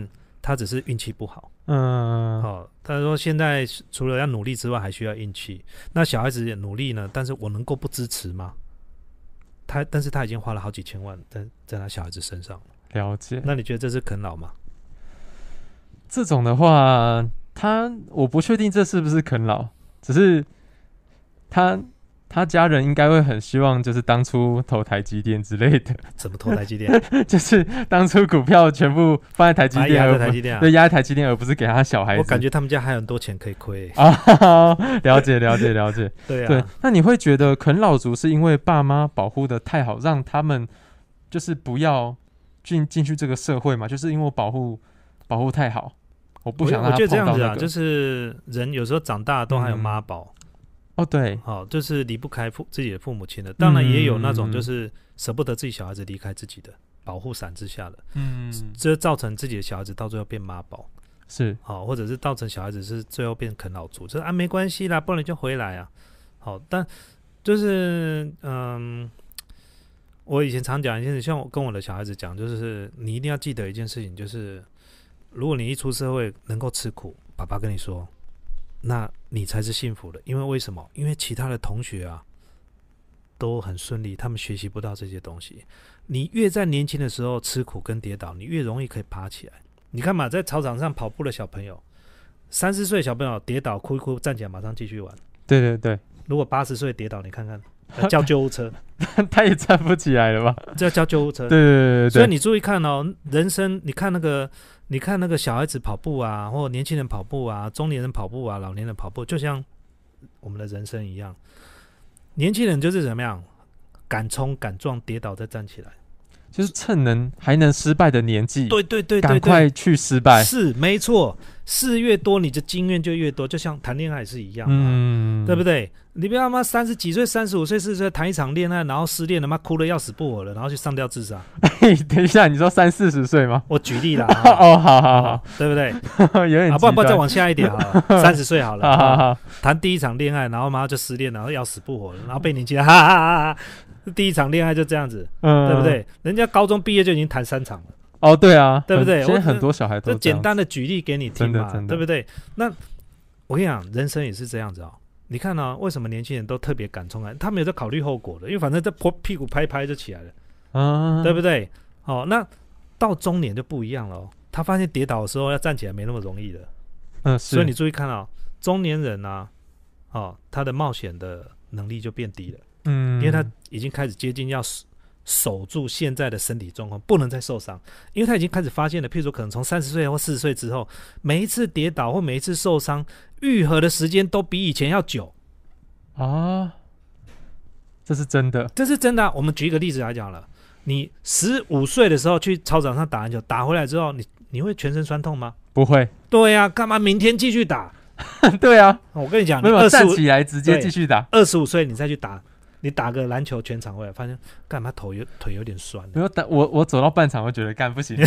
[SPEAKER 2] 他只是运气不好。
[SPEAKER 1] 嗯，
[SPEAKER 2] 哦，他说现在除了要努力之外，还需要运气。那小孩子也努力呢，但是我能够不支持吗？他，但是他已经花了好几千万在在他小孩子身上。
[SPEAKER 1] 了解。
[SPEAKER 2] 那你觉得这是啃老吗？
[SPEAKER 1] 这种的话，他我不确定这是不是啃老，只是他他家人应该会很希望，就是当初投台积电之类的。
[SPEAKER 2] 怎么投台积电？
[SPEAKER 1] 就是当初股票全部放在台积电，
[SPEAKER 2] 压在台积电、啊，
[SPEAKER 1] 对，压在台积电，而不是给他小孩子。
[SPEAKER 2] 我感觉他们家还有很多钱可以亏、
[SPEAKER 1] 欸、啊！了解了解了解。
[SPEAKER 2] 对啊，
[SPEAKER 1] 对，那你会觉得啃老族是因为爸妈保护的太好，让他们就是不要进进去这个社会嘛？就是因为我保护保护太好，我不想让他碰到、那个、
[SPEAKER 2] 我觉得这样子啊，就是人有时候长大都还有妈宝。嗯
[SPEAKER 1] 哦，对，
[SPEAKER 2] 好、哦，就是离不开父自己的父母亲的，当然也有那种就是舍不得自己小孩子离开自己的保护伞之下的，嗯，这造成自己的小孩子到最后变妈宝，
[SPEAKER 1] 是，
[SPEAKER 2] 好、哦，或者是造成小孩子是最后变啃老族，就是啊没关系啦，不然你就回来啊，好、哦，但就是嗯，我以前常讲一件事，像我跟我的小孩子讲，就是你一定要记得一件事情，就是如果你一出社会能够吃苦，爸爸跟你说。那你才是幸福的，因为为什么？因为其他的同学啊都很顺利，他们学习不到这些东西。你越在年轻的时候吃苦跟跌倒，你越容易可以爬起来。你看嘛，在操场上跑步的小朋友，三十岁小朋友跌倒哭一哭，站起来马上继续玩。
[SPEAKER 1] 对对对。
[SPEAKER 2] 如果八十岁跌倒，你看看，要叫救护车，
[SPEAKER 1] 他也站不起来了吧？
[SPEAKER 2] 这要叫救护车。
[SPEAKER 1] 对对 对, 對。
[SPEAKER 2] 所以你注意看哦，人生，你看那个。你看那个小孩子跑步啊，或年轻人跑步啊，中年人跑步啊，老年人跑步，就像我们的人生一样。年轻人就是怎么样，敢冲敢撞，跌倒再站起来，
[SPEAKER 1] 就是趁能还能失败的年纪，
[SPEAKER 2] 对对对对，
[SPEAKER 1] 赶快去失败。
[SPEAKER 2] 是没错，事越多，你的经验就越多，就像谈恋爱是一样的、啊，
[SPEAKER 1] 嗯，
[SPEAKER 2] 对不对？你不要妈三十几岁、三十五岁、四十岁谈一场恋爱，然后失恋了，妈哭得要死不活了，然后去上吊自杀。
[SPEAKER 1] 哎，等一下，你说三四十岁吗？
[SPEAKER 2] 我举例啦。
[SPEAKER 1] 哦，好好好，
[SPEAKER 2] 对不对？
[SPEAKER 1] 有点
[SPEAKER 2] 啊，不然不然再往下一点好了，三十岁好了。
[SPEAKER 1] 好好好，
[SPEAKER 2] 谈第一场恋爱，然后妈就失恋，然后要死不活了，然后被年轻人哈哈哈哈。第一场恋爱就这样子，嗯，对不对？人家高中毕业就已经谈三场了。
[SPEAKER 1] 哦，对啊，
[SPEAKER 2] 对不对？
[SPEAKER 1] 现在很多小孩都
[SPEAKER 2] 这简单的举例给你听嘛，对不对？那我跟你讲，人生也是这样子哦。你看啊，为什么年轻人都特别敢冲啊？他们有在考虑后果的，因为反正这屁股拍拍就起来了，啊，对不对？哦，那到中年就不一样了哦。他发现跌倒的时候要站起来没那么容易的，
[SPEAKER 1] 嗯，
[SPEAKER 2] 所以你注意看啊，中年人啊，哦，他的冒险的能力就变低了，嗯，因为他已经开始接近要守住现在的身体状况，不能再受伤，因为他已经开始发现了，譬如说可能从三十岁或四十岁之后，每一次跌倒或每一次受伤，愈合的时间都比以前要久
[SPEAKER 1] 啊，这是真的，
[SPEAKER 2] 这是真的、啊。我们举一个例子来讲了，你十五岁的时候去操场上打篮球，打回来之后，你你会全身酸痛吗？
[SPEAKER 1] 不会。
[SPEAKER 2] 对呀、啊，干嘛明天继续打？
[SPEAKER 1] 对啊，
[SPEAKER 2] 我跟你讲，
[SPEAKER 1] 没有站起来直接继续打。
[SPEAKER 2] 二十五岁你再去打。你打个篮球全场回来，发现干嘛头有腿有点酸。
[SPEAKER 1] 没有打我，我走到半场，我觉得干不行。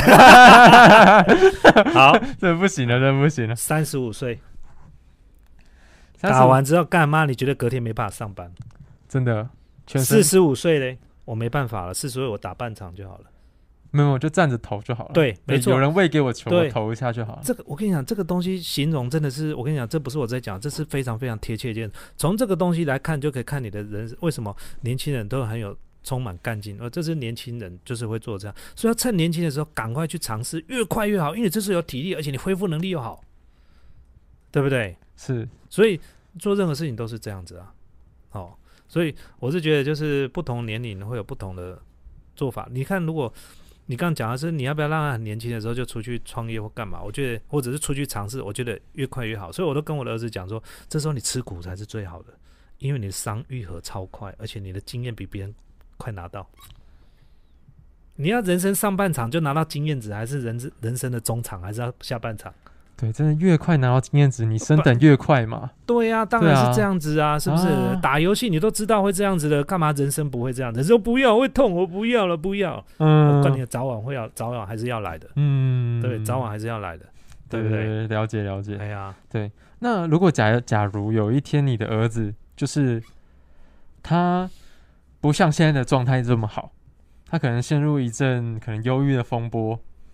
[SPEAKER 2] 好，
[SPEAKER 1] 这不行了，这不行了。
[SPEAKER 2] 三十五岁打完之后干嘛？你觉得隔天没办法上班？
[SPEAKER 1] 真的，
[SPEAKER 2] 四十五岁嘞，我没办法了。四十岁我打半场就好了。
[SPEAKER 1] 没有，我就站着投就好了。
[SPEAKER 2] 对，没错，
[SPEAKER 1] 有人喂给我球，我投一下就好了。
[SPEAKER 2] 这个我跟你讲，这个东西形容真的是，我跟你讲，这不是我在讲，这是非常非常贴切的。从这个东西来看，就可以看你的人为什么年轻人都很有充满干劲，而这是年轻人就是会做这样，所以要趁年轻的时候赶快去尝试，越快越好，因为这是有体力，而且你恢复能力又好，对不对？
[SPEAKER 1] 是，
[SPEAKER 2] 所以做任何事情都是这样子啊。哦，所以我是觉得，就是不同年龄会有不同的做法。你看，如果你刚刚讲的是你要不要让他很年轻的时候就出去创业或干嘛？我觉得或者是出去尝试，我觉得越快越好。所以我都跟我的儿子讲说，这时候你吃苦才是最好的，因为你的伤愈合超快，而且你的经验比别人快拿到。你要人生上半场就拿到经验值，还是人人生的中场，还是要下半场？
[SPEAKER 1] 对，真的越快拿到经验值，你升等越快嘛。
[SPEAKER 2] 对呀、啊，当然是这样子啊，啊是不是？啊、打游戏你都知道会这样子的，干嘛人生不会这样？人生不要会痛，我不要了，不要。嗯，我告诉你，早晚会要，早晚还是要来的。嗯，对，早晚还是要来的，对不对？
[SPEAKER 1] 对，了解了解。
[SPEAKER 2] 哎呀，
[SPEAKER 1] 对。那如果假假如有一天你的儿子就是他不像现在的状态这么好，他可能陷入一阵可能忧郁的风波，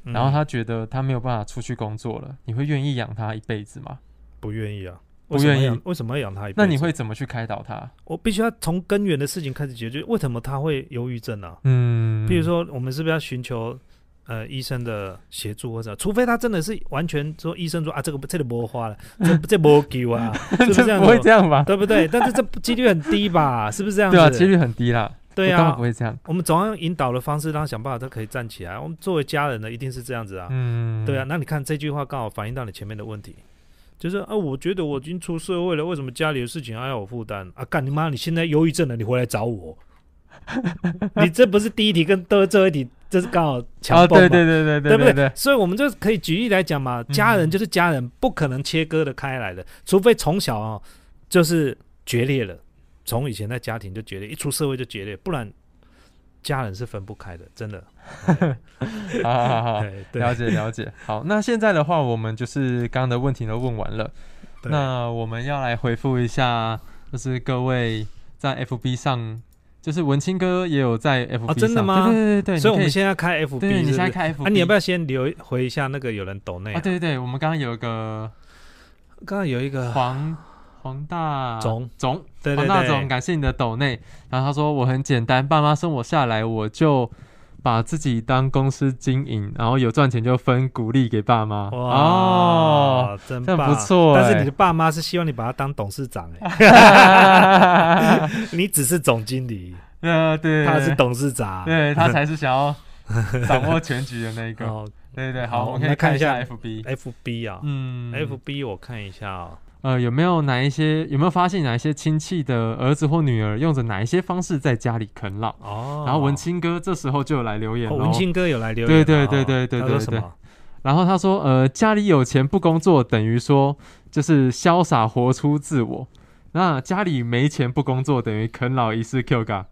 [SPEAKER 1] 然后他觉得他没有办法出去工作了，你会愿意养他一辈子吗？
[SPEAKER 2] 不愿意啊。
[SPEAKER 1] 不愿意，
[SPEAKER 2] 为什么要养他一辈子？
[SPEAKER 1] 那你会怎么去开导他？
[SPEAKER 2] 我必须要从根源的事情开始解决。为什么他会忧郁症啊？
[SPEAKER 1] 嗯，
[SPEAKER 2] 比如说，我们是不是要寻求呃医生的协助或者，除非他真的是完全说医生说啊，这个这里没花了，这这没救啊，是不是这样？
[SPEAKER 1] 不会这样吧？
[SPEAKER 2] 对不对？但是这几率很低吧？是不是这样子？
[SPEAKER 1] 对啊，几率很低啦。
[SPEAKER 2] 对啊，
[SPEAKER 1] 当然不会这样。
[SPEAKER 2] 我们总要用引导的方式让他想办法，他可以站起来。我们作为家人的一定是这样子啊。嗯，对啊。那你看这句话刚好反映到你前面的问题。就是啊，我觉得我已经出社会了，为什么家里的事情还要有负担啊？干你妈！你现在忧郁症了，你回来找我，你这不是第一题跟最后一题，这是刚好强蹦嘛？
[SPEAKER 1] 哦，对对对对对
[SPEAKER 2] 对不对？所以我们就可以举例来讲嘛，家人就是家人，不可能切割的开来的，除非从小啊、哦、就是决裂了，从以前在家庭就决裂，一出社会就决裂，不然家人是分不开的，真的。
[SPEAKER 1] 好好好，了解了解。好，那现在的话，我们就是刚刚的问题都问完了，那我们要来回复一下，就是各位在 F B 上，就是文青哥也有在 F B 上，哦，
[SPEAKER 2] 真的吗？
[SPEAKER 1] 对对对对，
[SPEAKER 2] 所以我们现在开 F B，
[SPEAKER 1] 对，你现在开 F B，
[SPEAKER 2] 啊，你要不要先留回一下那个有人抖内啊？
[SPEAKER 1] 啊，对对对，我们刚刚有一个，
[SPEAKER 2] 刚刚有一个
[SPEAKER 1] 黄。黄大
[SPEAKER 2] 总
[SPEAKER 1] 总，
[SPEAKER 2] 对对对，
[SPEAKER 1] 黄大总，感谢你的抖内。然后他说我很简单，爸妈生我下来，我就把自己当公司经营，然后有赚钱就分股利给爸妈。
[SPEAKER 2] 哇，
[SPEAKER 1] 哦，
[SPEAKER 2] 真棒，
[SPEAKER 1] 这不错。
[SPEAKER 2] 但是你的爸妈是希望你把他当董事长哎，你只是总经理，
[SPEAKER 1] 呃，对，
[SPEAKER 2] 他是董事长，
[SPEAKER 1] 对他才是想要掌握全局的那一个。哦，对对对，好，我们可以看一下 F B，F
[SPEAKER 2] B 啊，嗯 ，F B 我看一下啊。
[SPEAKER 1] 呃，有没有哪一些有没有发现哪一些亲戚的儿子或女儿用着哪一些方式在家里啃老？哦，然后文青哥这时候就有来留言了，
[SPEAKER 2] 哦，文青哥有来留言，
[SPEAKER 1] 对对对对对对对。然后他说，呃，家里有钱不工作，等于说就是潇洒活出自我。那家里没钱不工作，等于啃老一世 Q 嘎，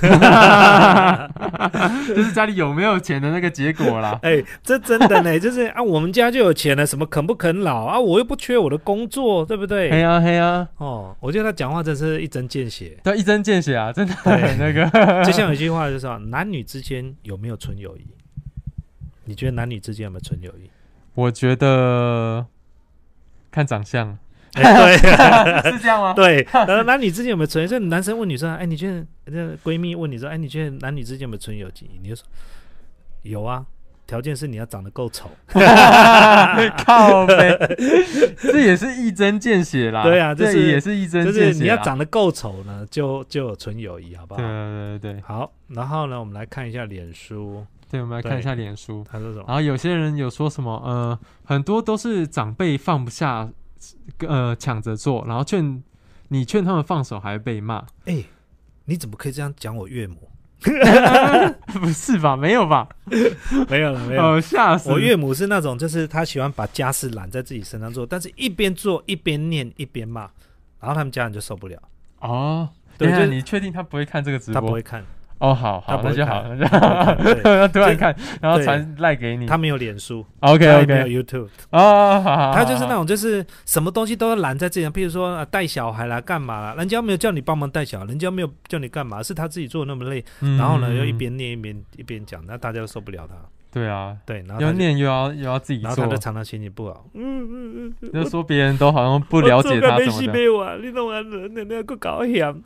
[SPEAKER 1] 就是家里有没有钱的那个结果啦。
[SPEAKER 2] 哎、欸，这真的呢，就是啊，我们家就有钱了，什么啃不啃老啊？我又不缺我的工作，对不对？
[SPEAKER 1] 嘿啊嘿啊，
[SPEAKER 2] 哦，我觉得他讲话真是一针见血，
[SPEAKER 1] 对，一针见血啊，真的很那个。
[SPEAKER 2] 就像有一句话就是说，男女之间有没有纯友谊？你觉得男女之间有没有纯友谊？
[SPEAKER 1] 我觉得看长相。
[SPEAKER 2] 欸、对，
[SPEAKER 1] 是这样吗？
[SPEAKER 2] 对，然后男女之间有没有纯友谊？所以男生问女生，哎，你觉得那闺蜜问你说，哎，你觉得男女之间有没有纯友谊？你就说有啊，条件是你要长得够丑。
[SPEAKER 1] 靠北，这也是一针见血啦。
[SPEAKER 2] 对啊，这、就是、
[SPEAKER 1] 也是一针见血。
[SPEAKER 2] 就是你要长得够丑呢，就就有纯友谊，好不好？
[SPEAKER 1] 对对对对。
[SPEAKER 2] 好，然后呢，我们来看一下脸书。
[SPEAKER 1] 对，我们来看一下脸书。
[SPEAKER 2] 他说什么？
[SPEAKER 1] 然后有些人有说什么，呃，很多都是长辈放不下。呃，抢着做，然后劝你劝他们放手，还被骂。
[SPEAKER 2] 哎、欸，你怎么可以这样讲我岳母？
[SPEAKER 1] 不是吧？没有吧？
[SPEAKER 2] 没有了，没有。
[SPEAKER 1] 哦，吓死！
[SPEAKER 2] 我岳母是那种，就是她喜欢把家事揽在自己身上做，但是一边做一边念一边骂，然后他们家人就受不了。
[SPEAKER 1] 哦，对，就是你确定他不会看这个直播？
[SPEAKER 2] 他不会看。
[SPEAKER 1] 哦，好好，那就好，那就好。突然看，然后传赖给你。
[SPEAKER 2] 他没有脸书
[SPEAKER 1] ，OK OK，
[SPEAKER 2] 没有 YouTube。
[SPEAKER 1] 哦，好好，
[SPEAKER 2] 他就是那种，就是什么东西都要揽在自己上，譬如说带小孩啦，干嘛啦？人家没有叫你帮忙带小孩，人家没有叫你干嘛，是他自己做的那么累，嗯、然后呢又一边念一边一边讲，那大家都受不了他。
[SPEAKER 1] 对啊，
[SPEAKER 2] 对，然后
[SPEAKER 1] 要念又要又要自己做，
[SPEAKER 2] 然后他就常常心情不好，嗯嗯嗯，
[SPEAKER 1] 就说别人都好像不了解他什么
[SPEAKER 2] 的。你弄完人，你那个搞险。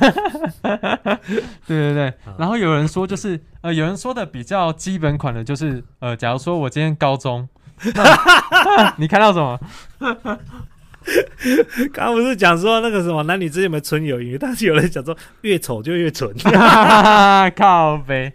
[SPEAKER 1] 对对对，然后有人说就是呃，有人说的比较基本款的，就是呃，假如说我今天高中，你看到什么？
[SPEAKER 2] 刚刚不是讲说那个什么男女之间有没有纯友谊，但是有人讲说越丑就越纯，
[SPEAKER 1] 靠北。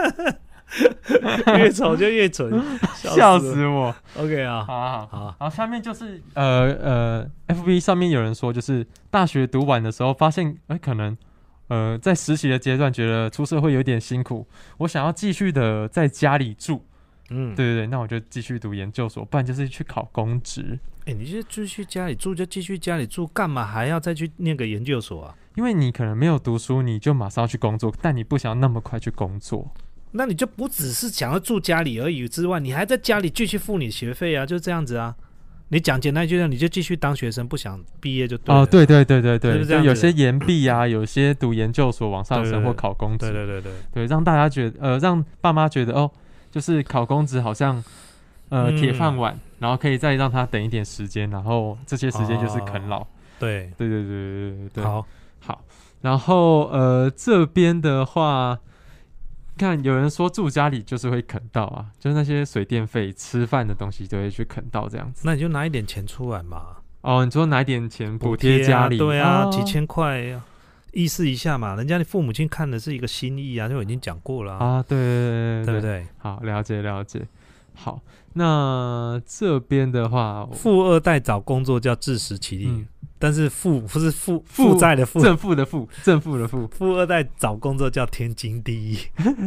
[SPEAKER 2] 越丑就越纯，
[SPEAKER 1] 笑死我。
[SPEAKER 2] OK 啊，
[SPEAKER 1] 好好好，然后下面就是呃呃 ，F B 上面有人说，就是大学读完的时候发现，哎、欸，可能呃在实习的阶段觉得出社会有点辛苦，我想要继续的在家里住，嗯，对对对，那我就继续读研究所，不然就是去考公职。
[SPEAKER 2] 哎、欸，你就继续家里住就继续家里住，干嘛还要再去念个研究所啊？
[SPEAKER 1] 因为你可能没有读书，你就马上要去工作，但你不想要那么快去工作。
[SPEAKER 2] 那你就不只是想要住家里而已之外，你还在家里继续付你学费啊，就这样子啊。你讲简单就这样，你就继续当学生，不想毕业就对了。
[SPEAKER 1] 哦，对对对对对，
[SPEAKER 2] 是是
[SPEAKER 1] 就有些延毕啊，有些读研究所往上升或考公职，
[SPEAKER 2] 对对对对 对,
[SPEAKER 1] 对，让大家觉得呃，让爸妈觉得哦，就是考公职好像呃铁饭碗，然后可以再让他等一点时间，然后这些时间就是啃老。哦、
[SPEAKER 2] 对
[SPEAKER 1] 对对对对对对。
[SPEAKER 2] 好，
[SPEAKER 1] 好，然后呃这边的话。看有人说住家里就是会啃到啊，就是那些水电费、吃饭的东西都会去啃到这样子。
[SPEAKER 2] 那你就拿一点钱出来嘛。
[SPEAKER 1] 哦，你说拿一点钱补贴家里？
[SPEAKER 2] 啊对啊、哦，几千块，意思一下嘛。人家的父母亲看的是一个心意啊，就已经讲过了 啊,
[SPEAKER 1] 啊。对对对对，
[SPEAKER 2] 对不对？
[SPEAKER 1] 好，了解了解。好，那这边的话，
[SPEAKER 2] 富二代找工作叫自食其力。嗯，但是负不是负负债的负，
[SPEAKER 1] 正负的负，正负的负。
[SPEAKER 2] 富二代找工作叫天经地义。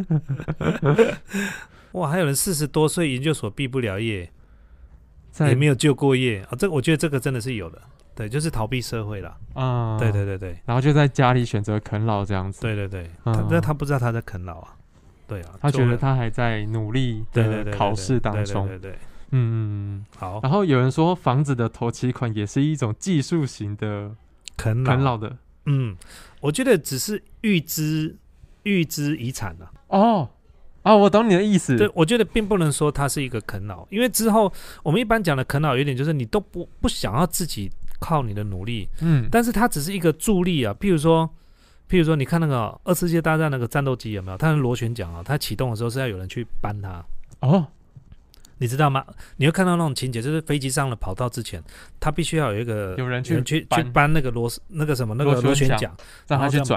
[SPEAKER 2] 哇，还有人四十多岁研究所毕不了业，也没有就过业啊、哦！这我觉得这个真的是有的，对，就是逃避社会啦。啊、嗯，对对对对，
[SPEAKER 1] 然后就在家里选择啃老这样子。
[SPEAKER 2] 对对对，嗯、他但他不知道他在啃老啊，对啊，
[SPEAKER 1] 他觉得他还在努力的考试当中。
[SPEAKER 2] 对对对。对对对对
[SPEAKER 1] 嗯嗯嗯，
[SPEAKER 2] 好。
[SPEAKER 1] 然后有人说房子的头期款也是一种技术型的
[SPEAKER 2] 啃老
[SPEAKER 1] 啃老的。
[SPEAKER 2] 嗯，我觉得只是预支预支遗产啊。
[SPEAKER 1] 哦啊，我懂你的意思。
[SPEAKER 2] 对，我觉得并不能说它是一个啃老，因为之后我们一般讲的啃老有点就是你都不不想要自己靠你的努力，嗯，但是它只是一个助力啊。譬如说，譬如说，你看那个二次世界大战那个战斗机有没有？它的螺旋桨啊，它启动的时候是要有人去搬它。哦。你知道吗？你会看到那种情节，就是飞机上了跑道之前，他必须要有一个
[SPEAKER 1] 有人去
[SPEAKER 2] 有人去搬去搬那个螺那个什么那个螺旋桨，
[SPEAKER 1] 让他去转，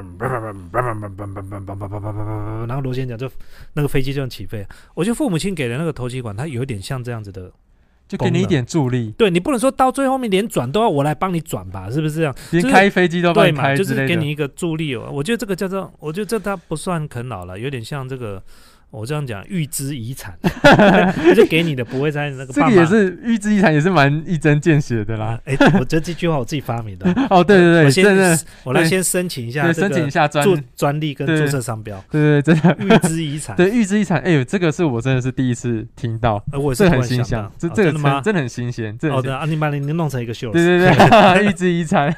[SPEAKER 2] 然后螺旋桨就那个飞机就起飞。我觉得父母亲给的那个头期款，它有点像这样子的，
[SPEAKER 1] 就给你一点助力。
[SPEAKER 2] 对，你不能说到最后面连转都要我来帮你转吧，是不是这样？
[SPEAKER 1] 连开飞机都帮你开之类的，
[SPEAKER 2] 就是给你一个助力哦。我觉得这个叫做，我觉得这它不算啃老了，有点像这个。我这样讲，预支遗产，就给你的不会在那个爸妈。
[SPEAKER 1] 这个也是预支遗产，也是蛮一针见血的啦。
[SPEAKER 2] 哎、欸，我觉得这句话我自己发明的。
[SPEAKER 1] 哦，对对对，
[SPEAKER 2] 我先
[SPEAKER 1] 真的，
[SPEAKER 2] 我来先申请一下、這個，
[SPEAKER 1] 申請一下專
[SPEAKER 2] 專利跟注冊商標。
[SPEAKER 1] 對對對，真的
[SPEAKER 2] 預支遺產。
[SPEAKER 1] 對預支遺產，哎呦，這個是我真的是第一次聽到，
[SPEAKER 2] 呃、我也是
[SPEAKER 1] 這很新鮮，這、哦、這個真的真的很新鮮。
[SPEAKER 2] 好的、哦、啊，你把你弄成一個秀。
[SPEAKER 1] 對對對，預支遺產。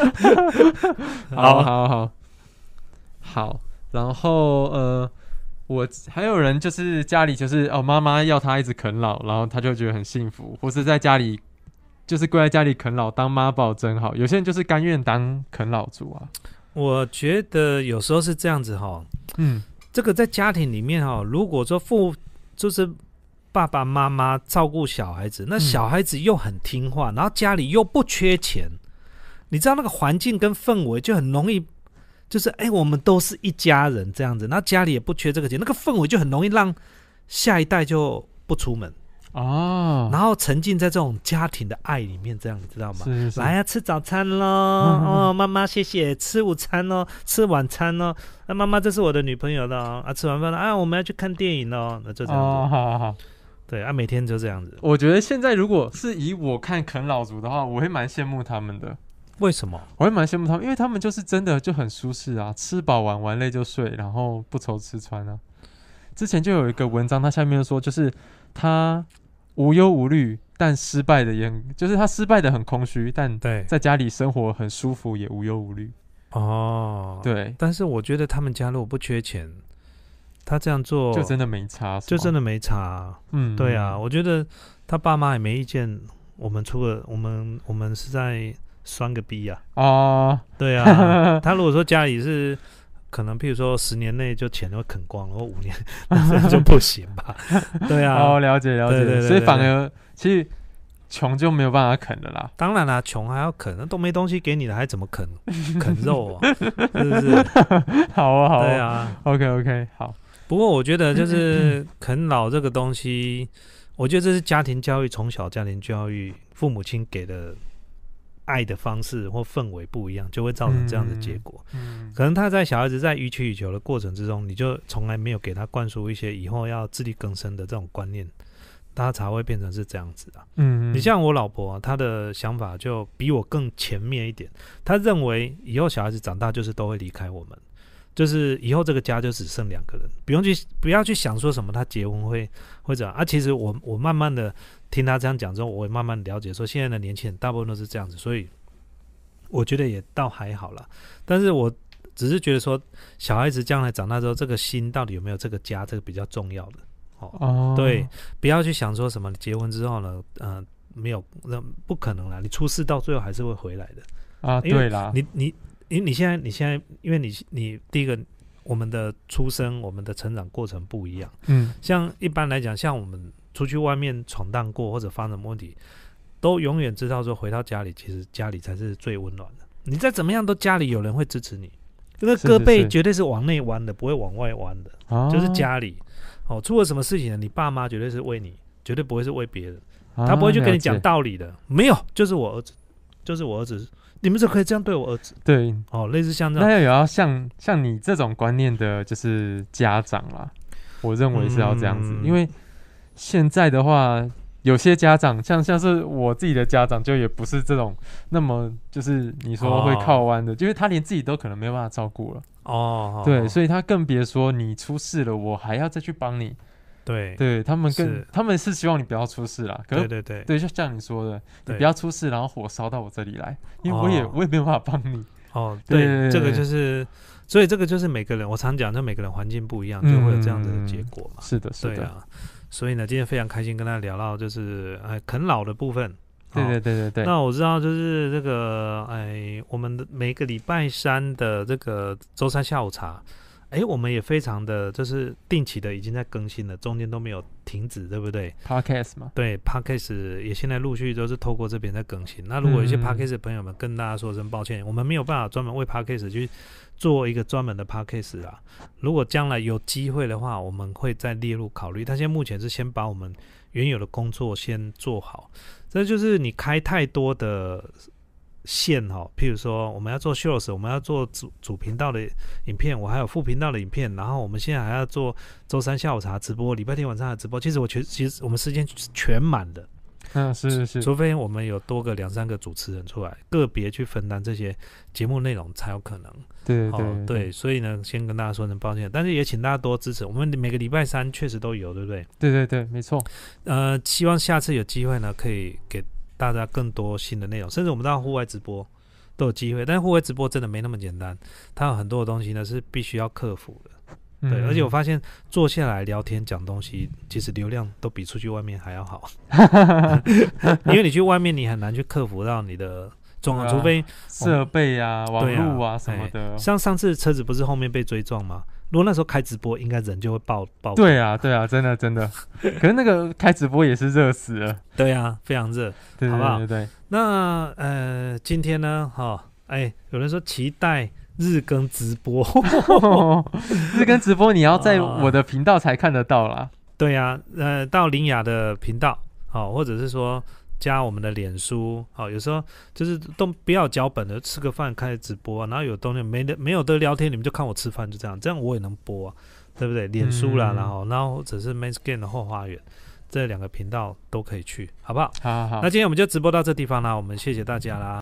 [SPEAKER 1] 好好好好，然後呃。我還有人就是家裡就是哦，媽媽要他一直啃老，然後他就覺得很幸福，或是在家裡就是跪在家裡啃老，當媽寶真好。有些人就是甘願當啃老族啊。
[SPEAKER 2] 我覺得有時候是這樣子哈，嗯，這個在家庭裡面哈，如果說父就是爸爸媽媽照顧小孩子，那小孩子又很聽話，然後家裡又不缺錢，你知道那個環境跟氛圍就很容易。就是哎、欸，我們都是一家人這樣子，然後家裡也不缺這個錢，那個氛圍就很容易讓下一代就不出門哦，然後沉浸在這種家庭的愛裡面，這樣你知道嗎？是是是，來啊，吃早餐咯、嗯，哦，媽媽謝謝，吃午餐咯，吃晚餐咯，啊，媽媽這是我的女朋友咯，啊，吃完飯了啊，我們要去看電影咯，那就這樣子，哦，好好好，對啊，每天就這樣子。
[SPEAKER 1] 我覺得現在如果是以我看啃老族的話，我會蠻羨慕他們的。
[SPEAKER 2] 為什麼？
[SPEAKER 1] 我會蠻羨慕他們，因為他們就是真的就很舒適啊，吃飽玩玩累就睡，然後不愁吃穿啊。之前就有一個文章，他下面說，就是他無憂無慮，但失敗的也很，就是他失敗的很空虛，但在家裡生活很舒服，也無憂無慮。哦，對。
[SPEAKER 2] 但是我覺得他們家如果不缺錢，他這樣做
[SPEAKER 1] 就真的沒差，
[SPEAKER 2] 就真的沒差。嗯，對啊，我覺得他爸媽也沒意見。我們除了我們，我們是在。酸個逼啊！哦，對啊，他如果說家裡是可能，譬如說十年內就錢都啃光了，或五年，那就不行吧？對啊，
[SPEAKER 1] 哦，了解了解，對對對對對，所以反而其實窮就沒有辦法啃了啦。
[SPEAKER 2] 當然啦，窮還要啃，那都沒東西給你了，還怎麼啃？啃肉啊，是不是？
[SPEAKER 1] 好啊，好啊，
[SPEAKER 2] 對啊
[SPEAKER 1] ，OK OK， 好。
[SPEAKER 2] 不過我覺得就是啃老這個東西，我覺得這是家庭教育，從小家庭教育，父母親給的。愛的方式或氛圍不一樣，就會造成這樣的結果。嗯嗯、可能他在小孩子在予取予求的過程之中，你就從來沒有給他灌輸一些以後要自力更生的這種觀念，他才會變成是這樣子啊。嗯，你像我老婆、啊，她的想法就比我更前面一點。她認為以後小孩子長大就是都會離開我們，就是以後這個家就只剩兩個人，不用去不要去想說什麼他結婚會會怎樣啊。其實我我慢慢的。聽他這樣講之後，我也慢慢了解說，現在的年輕人大部分都是這樣子，所以我覺得也倒還好啦。但是我只是覺得說，小孩子將來長大之後，這個心到底有沒有這個家，這個比較重要的哦，哦对，不要去想说什么结婚之后呢，呃，没有，那不可能啦，你出事到最后还是会回来的
[SPEAKER 1] 啊，对啦，
[SPEAKER 2] 你你因为你现在你现在，因为你你第一个。我们的出生，我们的成长过程不一样。嗯，像一般来讲，像我们出去外面闯荡过或者发生问题，都永远知道说回到家里，其实家里才是最温暖的。你再怎么样，都家里有人会支持你。那个胳膊绝对是往内弯的，不会往外弯的，哦、就是家里。哦，出了什么事情呢？你爸妈绝对是为你，绝对不会是为别人。啊、他不会去跟你讲道理的。没有，就是我儿子，就是我儿子。你们怎么可以这样对我儿子？
[SPEAKER 1] 对，
[SPEAKER 2] 哦，类似像这样，
[SPEAKER 1] 那也要像像你这种观念的，就是家长啦。我认为是要这样子，嗯、因为现在的话，有些家长像像是我自己的家长，就也不是这种那么就是你说会靠弯的，哦、就是他连自己都可能没有办法照顾了。哦，对，所以他更别说你出事了，我还要再去帮你。
[SPEAKER 2] 对，
[SPEAKER 1] 对他们更他们是希望你不要出事啦。可是
[SPEAKER 2] 对对对，
[SPEAKER 1] 对，就像你说的，你不要出事，然后火烧到我这里来，因为我也、哦、我也没有办法帮你。
[SPEAKER 2] 哦，对，对这个就是，所以这个就是每个人，我常讲，就每个人环境不一样，就会有这样的结果嘛。
[SPEAKER 1] 嗯、是的，是的。
[SPEAKER 2] 对啊，所以呢，今天非常开心跟他聊到就是呃啃老的部分。
[SPEAKER 1] 对对对对对。
[SPEAKER 2] 那我知道就是这个哎，我们的每个礼拜三的这个周三下午茶。哎，我们也非常的就是定期的已经在更新了，中间都没有停止，对不对
[SPEAKER 1] ？Podcast 嘛，
[SPEAKER 2] 对 ，Podcast 也现在陆续都是透过这边在更新。那如果有些 Podcast 的朋友们跟大家说声抱歉，嗯、我们没有办法专门为 Podcast 去做一个专门的 Podcast 啦。如果将来有机会的话，我们会再列入考虑。但现在目前是先把我们原有的工作先做好，这就是你开太多的。线哈，譬如说我们要做 shorts， 我们要做主主频道的影片，我还有副频道的影片，然后我们现在还要做周三下午茶直播，礼拜天晚上的直播。其实我全其实我们时间全满的，
[SPEAKER 1] 嗯，是是是，
[SPEAKER 2] 除非我们有多个两三个主持人出来，个别去分担这些节目内容才有可能。
[SPEAKER 1] 对对 对,
[SPEAKER 2] 哦、对，所以呢，先跟大家说声抱歉，但是也请大家多支持。我们每个礼拜三确实都有，对不对？
[SPEAKER 1] 对对对，没错。
[SPEAKER 2] 呃，希望下次有机会呢，可以给。大家更多新的内容，甚至我们到户外直播都有机会，但是户外直播真的没那么简单，它有很多的东西呢是必须要克服的。对，嗯、而且我发现坐下来聊天讲东西，其实流量都比出去外面还要好，因为你去外面你很难去克服到你的状况，啊、除非
[SPEAKER 1] 设备啊、网络啊什么的。
[SPEAKER 2] 像上次车子不是后面被追撞吗？如果那时候开直播，应该人就会爆爆。
[SPEAKER 1] 对啊，对啊，真的真的。可是那个开直播也是热死了。
[SPEAKER 2] 对啊，非常热，
[SPEAKER 1] 对对对对，
[SPEAKER 2] 好不好？对。那呃，今天呢，哈、哦，哎，有人说期待日更直播，
[SPEAKER 1] 日更直播你要在我的频道才看得到啦。
[SPEAKER 2] 对啊，呃，到林雅的频道，好、哦，或者是说。加我们的脸书，好，有时候就是都不要脚本的，吃个饭开始直播啊，然后有东西没的没有的聊天，你们就看我吃饭，就这样，这样我也能播啊，对不对？脸书啦，嗯、然后然后或者是 Manscan 的后花园这两个频道都可以去，好不好？
[SPEAKER 1] 好好好，
[SPEAKER 2] 那今天我们就直播到这地方啦，我们谢谢大家啦。